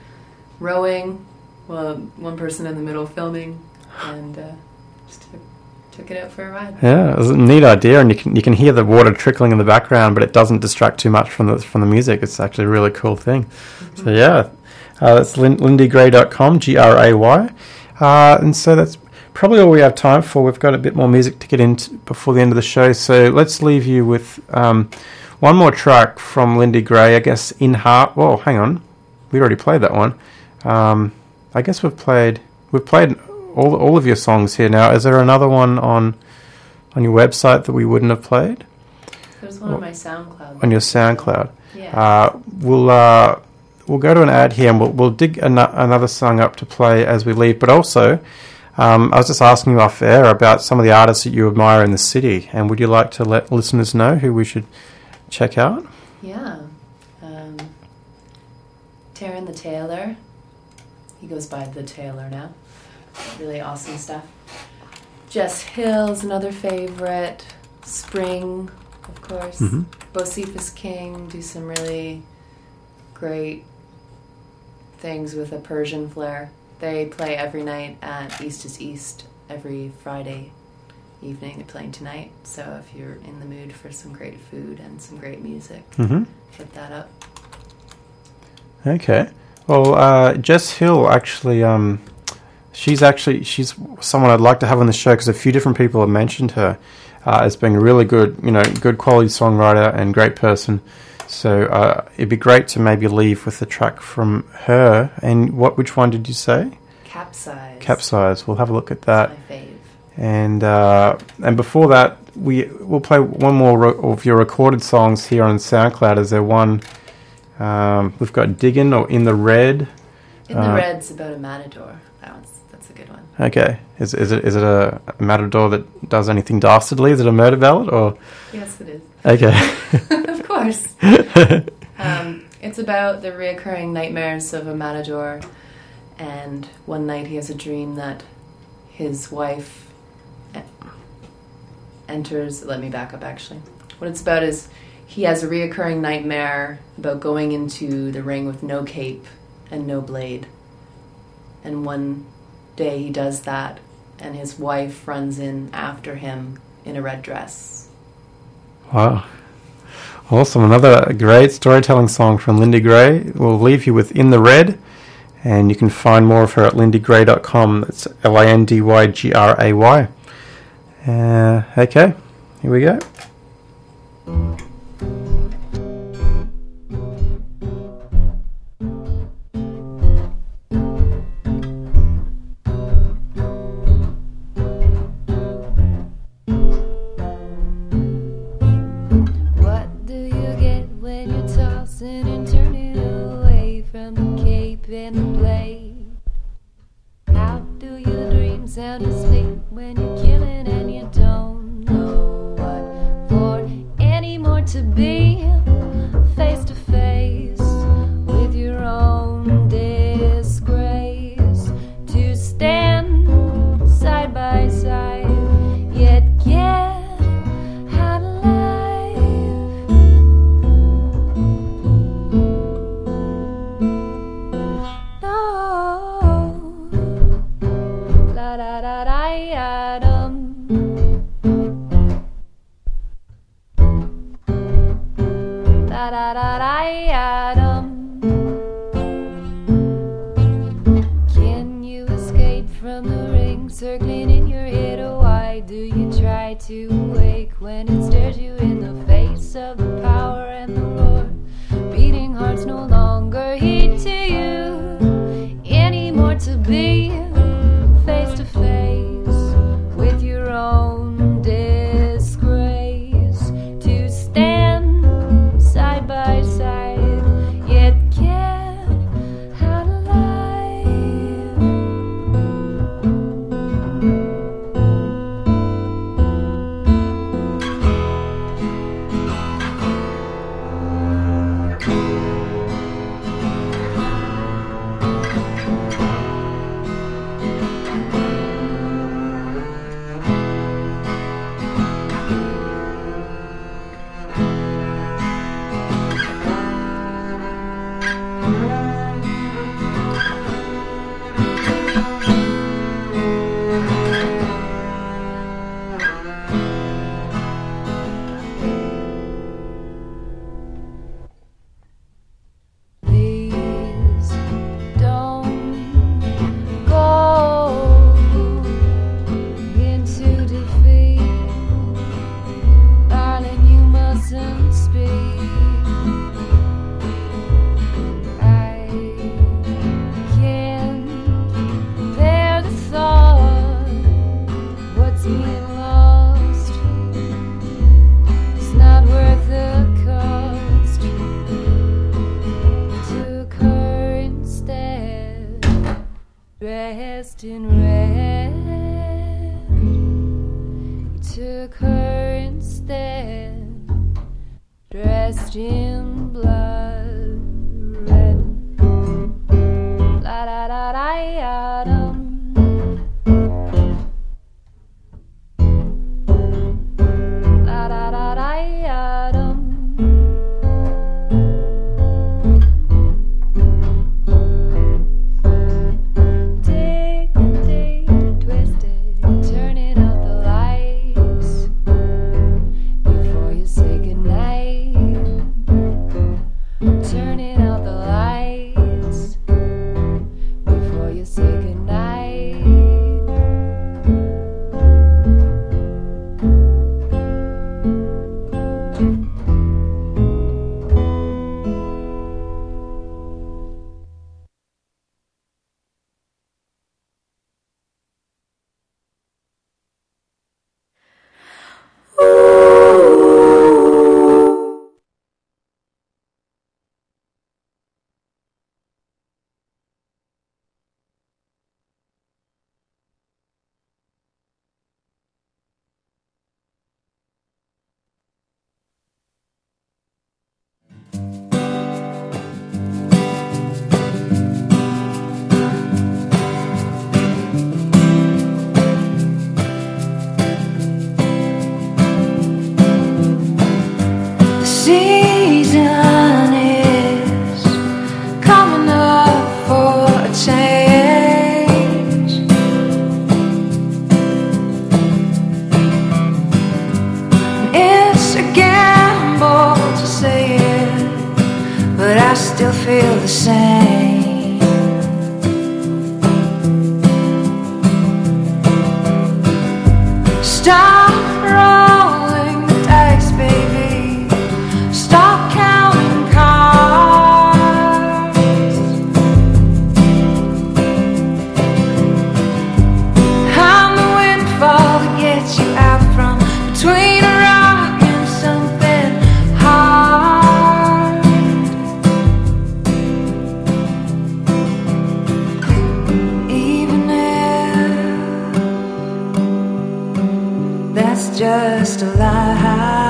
rowing, well, one person in the middle filming, and uh, just took, took it out for a ride. Yeah, it was a neat idea, and you can you can hear the water trickling in the background, but it doesn't distract too much from the from the music. It's actually a really cool thing. Mm-hmm. So yeah, uh, that's lindy gray dot com, G R A Y, uh, and so that's probably all we have time for. We've got a bit more music to get into before the end of the show, so let's leave you with um, one more track from Lindy Gray. I guess In Half. Whoa, hang on, we already played that one. Um, I guess we've played we've played all all of your songs here now. Is there another one on on your website that we wouldn't have played? There's one or, on my SoundCloud. On your SoundCloud. Yeah. Uh, we'll uh, we'll go to an ad here, and we'll we'll dig an- another song up to play as we leave. But also, um, I was just asking you off air about some of the artists that you admire in the city, and would you like to let listeners know who we should check out? Yeah. Um, Taryn the Tailor. He goes by The Tailor now. Really awesome stuff. Jess Hill's another favorite. Spring, of course. Mm-hmm. Bocephus King do some really great things with a Persian flair. They play every night at East is East every Friday evening. They're playing tonight. So if you're in the mood for some great food and some great music, mm-hmm. hit that up. Okay. Well, uh, Jess Hill actually, um, she's actually she's someone I'd like to have on the show because a few different people have mentioned her uh, as being a really good, you know, good quality songwriter and great person. So uh, it'd be great to maybe leave with a track from her. And what? Which one did you say? Capsize. Capsize. We'll have a look at that. That's my fave. And uh, and before that, we we'll play one more ro- of your recorded songs here on SoundCloud. Is there one? Um, we've got Diggin' or In the Red. In uh, the Red's about a matador. That one's that's a good one. Okay. Is is it is it a matador that does anything dastardly? Is it a murder ballad or? Yes, it is. Okay. Of course. um, it's about the reoccurring nightmares of a matador, and one night he has a dream that his wife enters. Let me back up, actually. What it's about is he has a reoccurring nightmare about going into the ring with no cape and no blade. And one day he does that, and his wife runs in after him in a red dress. Wow. Awesome. Another great storytelling song from Lindy Gray. We'll leave you with In the Red, and you can find more of her at lindy gray dot com. It's L I N D Y G R A Y. Uh, okay, here we go. What do you get when you're tossing and turning away from the cape and the blade? How do your dreams sound asleep when you're killing and you don't know what for anymore to be face to face with your own disgrace, to stand side by side yet get out alive? No. La da da da ya dum. La da da da ya dum. Can you escape from the ring circling in your head, or why do you try to wake when it stares you in the face of the power and the roar? Beating hearts no longer heed to you anymore, to be face to face with your own disgrace, to stand side by side yet kept out alive. Please don't go into defeat, darling, you mustn't speak. I can't bear the thought what's being lost. It's not worth the cost. Took her instead, dressed in red. He took her instead, dressed in blood red. La da da da ya dum. La da da da ya dum. Dig, dig, twisted, turning out the lights before you say goodnight. still feel the same. Stop rolling the dice, baby. Stop counting cards. I'm the windfall that gets you out from between a rock and something hard. Even if that's just a lie,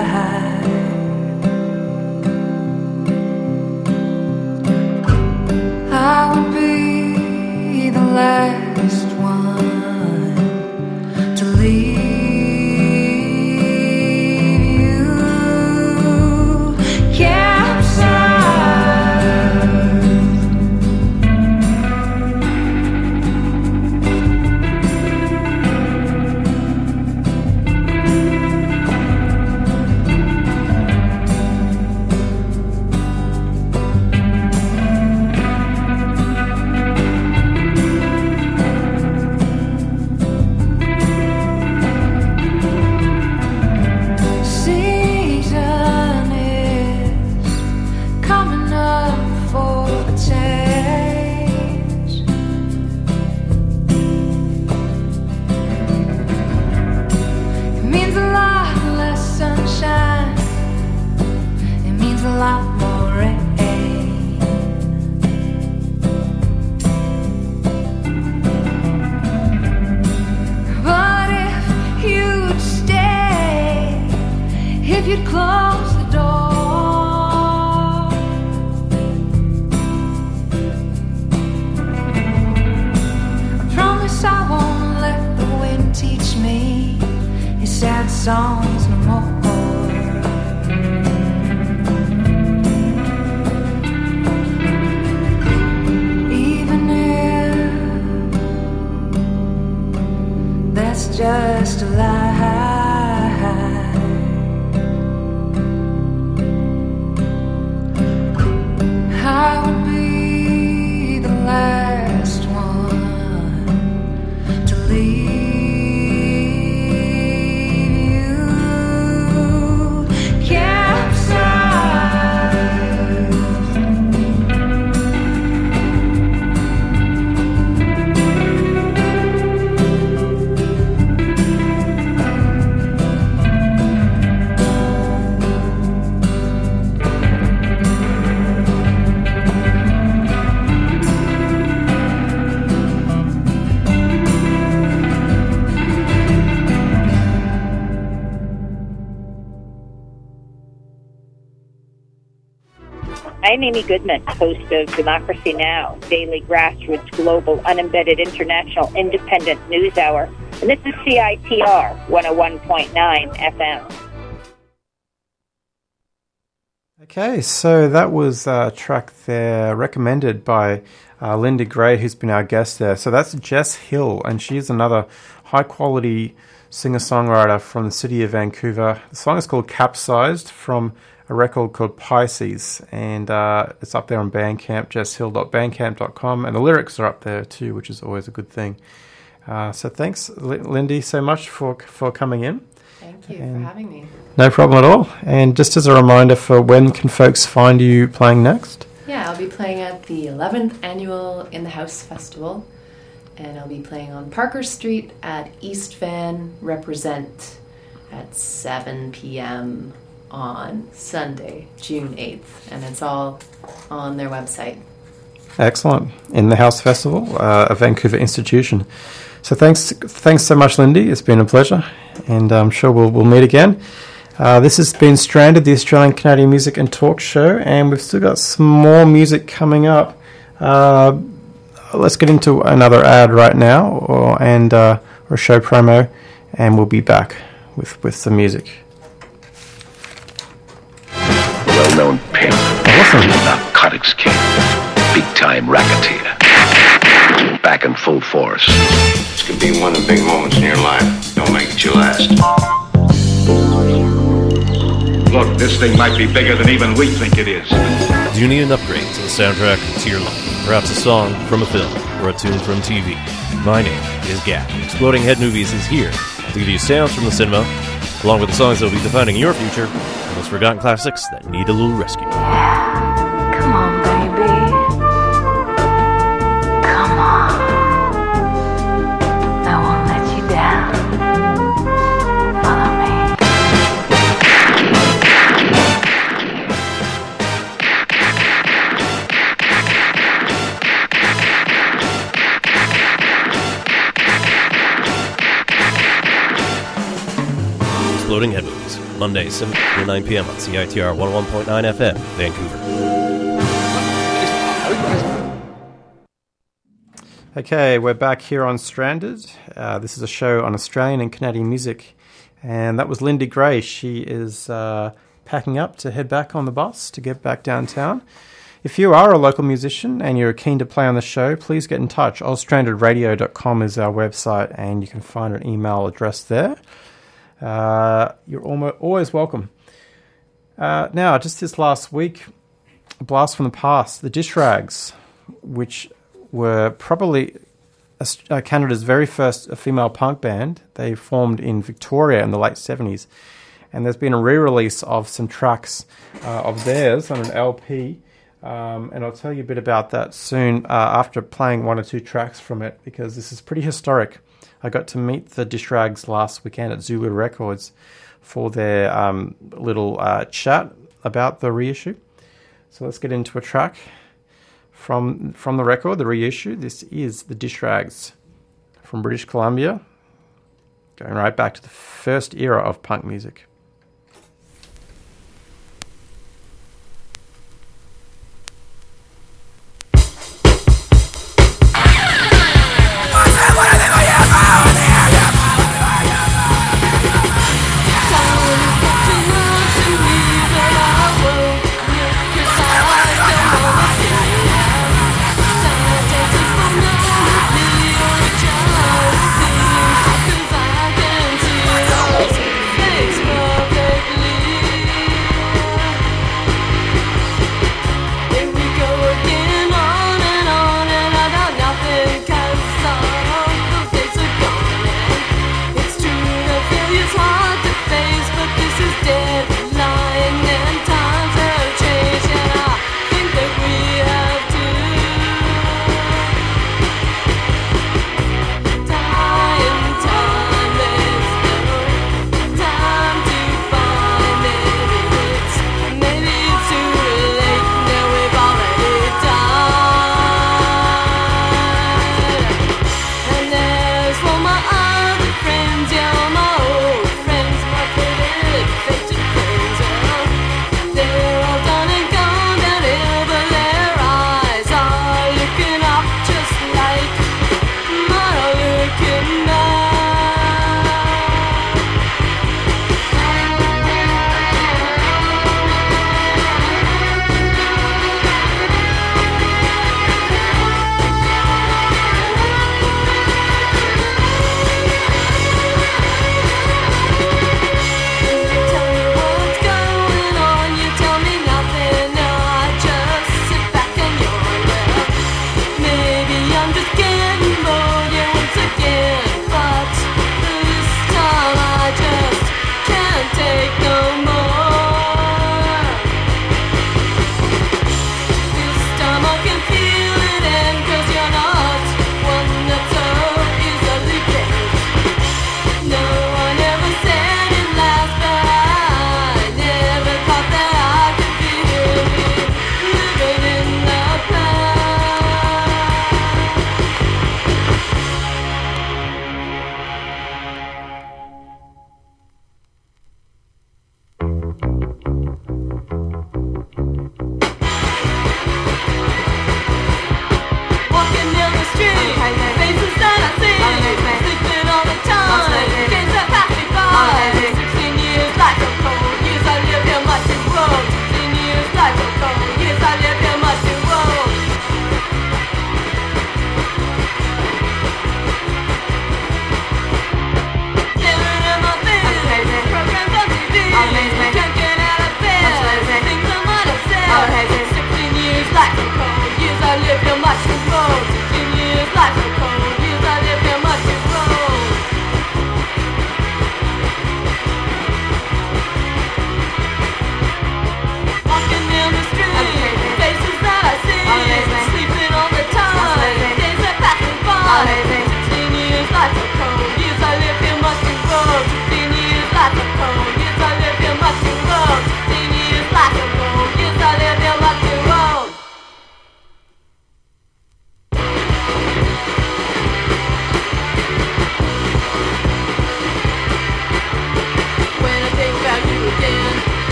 I would be the last one to leave you capsized. Season is coming up for a change. It means a lot less sunshine. It means a lot more rain. But if you'd stay, if you'd close the door, I promise I won't let the wind teach me his sad songs no more. Even if that's just a lie, I would be the last one to leave you capsized. I'm Amy Goodman, host of Democracy Now!, daily grassroots, global, unembedded, international, independent news hour. And this is C I T R one oh one point nine F M. Okay, so that was a track there recommended by uh, Linda Gray, who's been our guest there. So that's Jess Hill, and she's another high-quality singer-songwriter from the city of Vancouver. The song is called Capsized from a record called Pisces, and uh, it's up there on Bandcamp, jess hill dot bandcamp dot com, and the lyrics are up there too, which is always a good thing. Uh, so thanks, L- Lindy, so much for for coming in. Thank you And for having me. No problem at all. And just as a reminder, for when can folks find you playing next? Yeah, I'll be playing at the eleventh annual In the House Festival, and I'll be playing on Parker Street at East Van Represent at seven p.m. on Sunday, June eighth, and it's all on their website. Excellent. In the House Festival, uh, a Vancouver institution. So thanks thanks so much, Lindy. It's been a pleasure, and I'm sure we'll, we'll meet again. Uh, this has been Stranded, the Australian Canadian Music and Talk Show, and we've still got some more music coming up. Uh, let's get into another ad right now, or and uh, or a show promo, and we'll be back with, with some music. Well-known pimp, awesome. narcotics king, big-time racketeer, back in full force. This could be one of the big moments in your life. Don't make it your last. Look, this thing might be bigger than even we think it is. Do you need an upgrade to the soundtrack to your life? Perhaps a song from a film or a tune from T V? My name is Gap. Exploding Head Movies is here to give you sounds from the cinema, along with the songs that will be defining your future, and those forgotten classics that need a little rescue. Come on, baby. Come on. I won't let you down. Follow me. Exploding Head Movies, Monday, seven to nine p.m. on C I T R one oh one point nine F M, Vancouver. Okay, we're back here on Stranded. Uh, this is a show on Australian and Canadian music. And that was Lindy Gray. She is uh, packing up to head back on the bus to get back downtown. If you are a local musician and you're keen to play on the show, please get in touch. oz stranded radio dot com is our website, and you can find an email address there. Uh, you're almost, always welcome. Uh, now, just this last week, a blast from the past, the Dish Rags, which were probably uh, Canada's very first female punk band. They formed in Victoria in the late seventies, and there's been a re-release of some tracks uh, of theirs on an L P, um, and I'll tell you a bit about that soon uh, after playing one or two tracks from it, because this is pretty historic. I got to meet the Dish Rags last weekend at Zulu Records for their um, little uh, chat about the reissue. So let's get into a track from from the record, the reissue. This is the Dish Rags from British Columbia, going right back to the first era of punk music. Explode.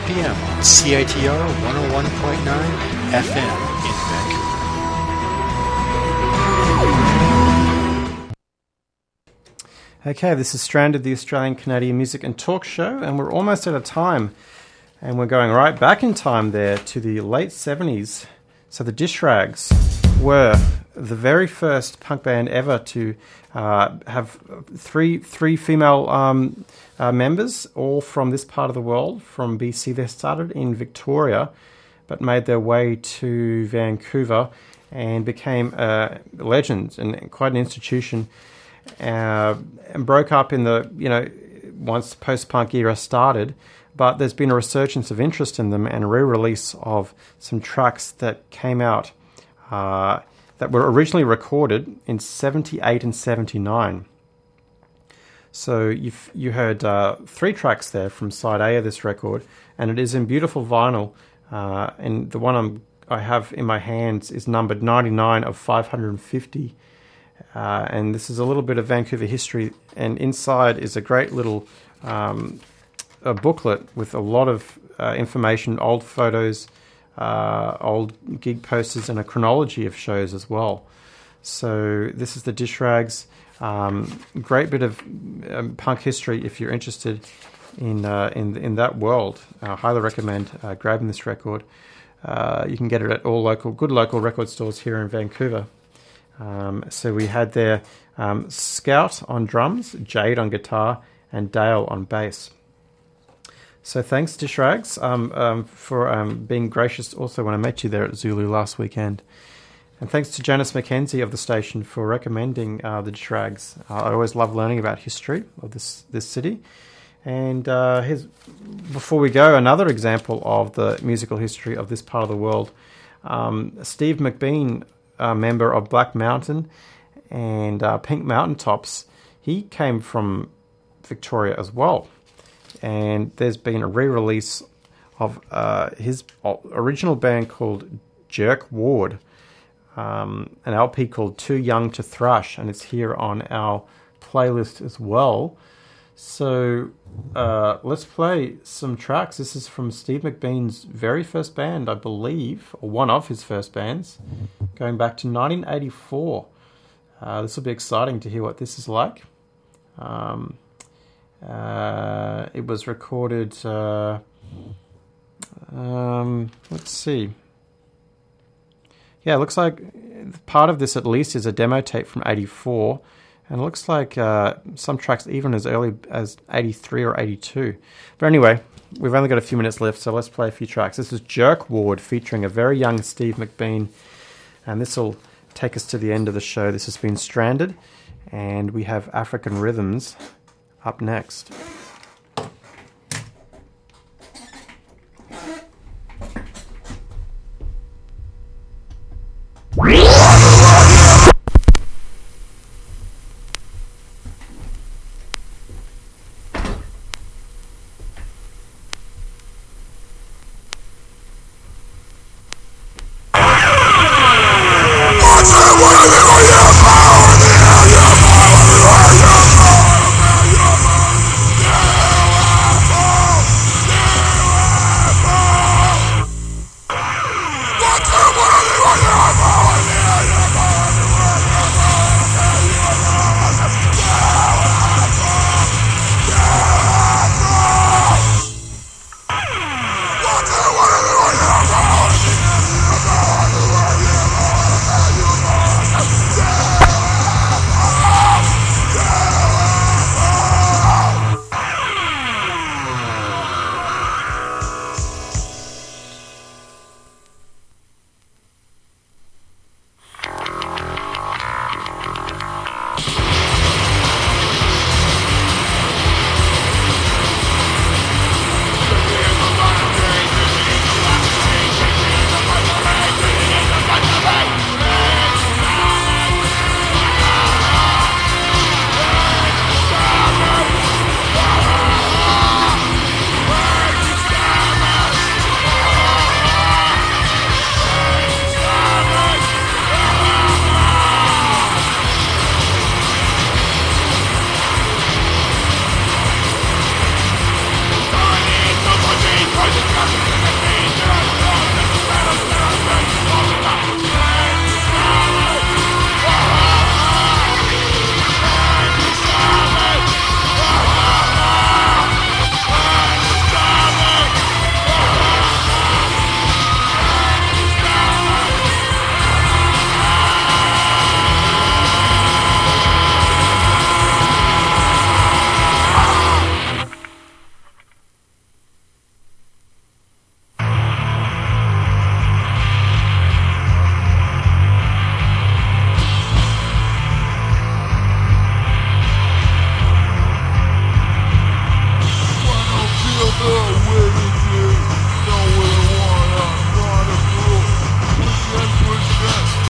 p.m. on C I T R one oh one point nine F M in Vancouver. Okay, this is Stranded, the Australian Canadian Music and Talk Show, and we're almost out of time. And we're going right back in time there to the late seventies. So the Dish Rags were the very first punk band ever to uh, have three three female um, uh, members, all from this part of the world, from B C. They started in Victoria, but made their way to Vancouver and became a legend and quite an institution, uh, and broke up in the, you know, once the post-punk era started. But there's been a resurgence of interest in them and a re-release of some tracks that came out uh, that were originally recorded in seventy-eight and seventy-nine. So you've, you heard uh, three tracks there from side A of this record, and it is in beautiful vinyl. Uh, and the one I'm, I have in my hands is numbered ninety-nine of five hundred fifty. Uh, and this is a little bit of Vancouver history, and inside is a great little Um, a booklet with a lot of uh, information, old photos, uh, old gig posters, and a chronology of shows as well. So this is the Dish Rags. Um, great bit of um, punk history if you're interested in uh, in in that world. I highly recommend uh, grabbing this record. Uh, you can get it at all local, good local record stores here in Vancouver. Um, so we had there um, Scout on drums, Jade on guitar, and Dale on bass. So thanks, Dish Rags, um, um, for um, being gracious also when I met you there at Zulu last weekend. And thanks to Janice McKenzie of the station for recommending uh, the Dish Rags. Uh, I always love learning about history of this, this city. And uh, here's, before we go, another example of the musical history of this part of the world. Um, Steve McBean, a member of Black Mountain and uh, Pink Mountain Tops, he came from Victoria as well. And there's been a re-release of uh, his original band called Jerk Ward, um, an L P called Too Young to Thrash, and it's here on our playlist as well. So uh, let's play some tracks. This is from Steve McBean's very first band, I believe, or one of his first bands, going back to nineteen eighty-four. Uh, this will be exciting to hear what this is like. Um... Uh, it was recorded, uh, um, let's see. Yeah, it looks like part of this at least is a demo tape from eighty-four, and it looks like uh, some tracks even as early as eighty-three or eighty-two. But anyway, we've only got a few minutes left, so let's play a few tracks. This is Jerk Ward featuring a very young Steve McBean, and this will take us to the end of the show. This has been Stranded, and we have African Rhythms up next. What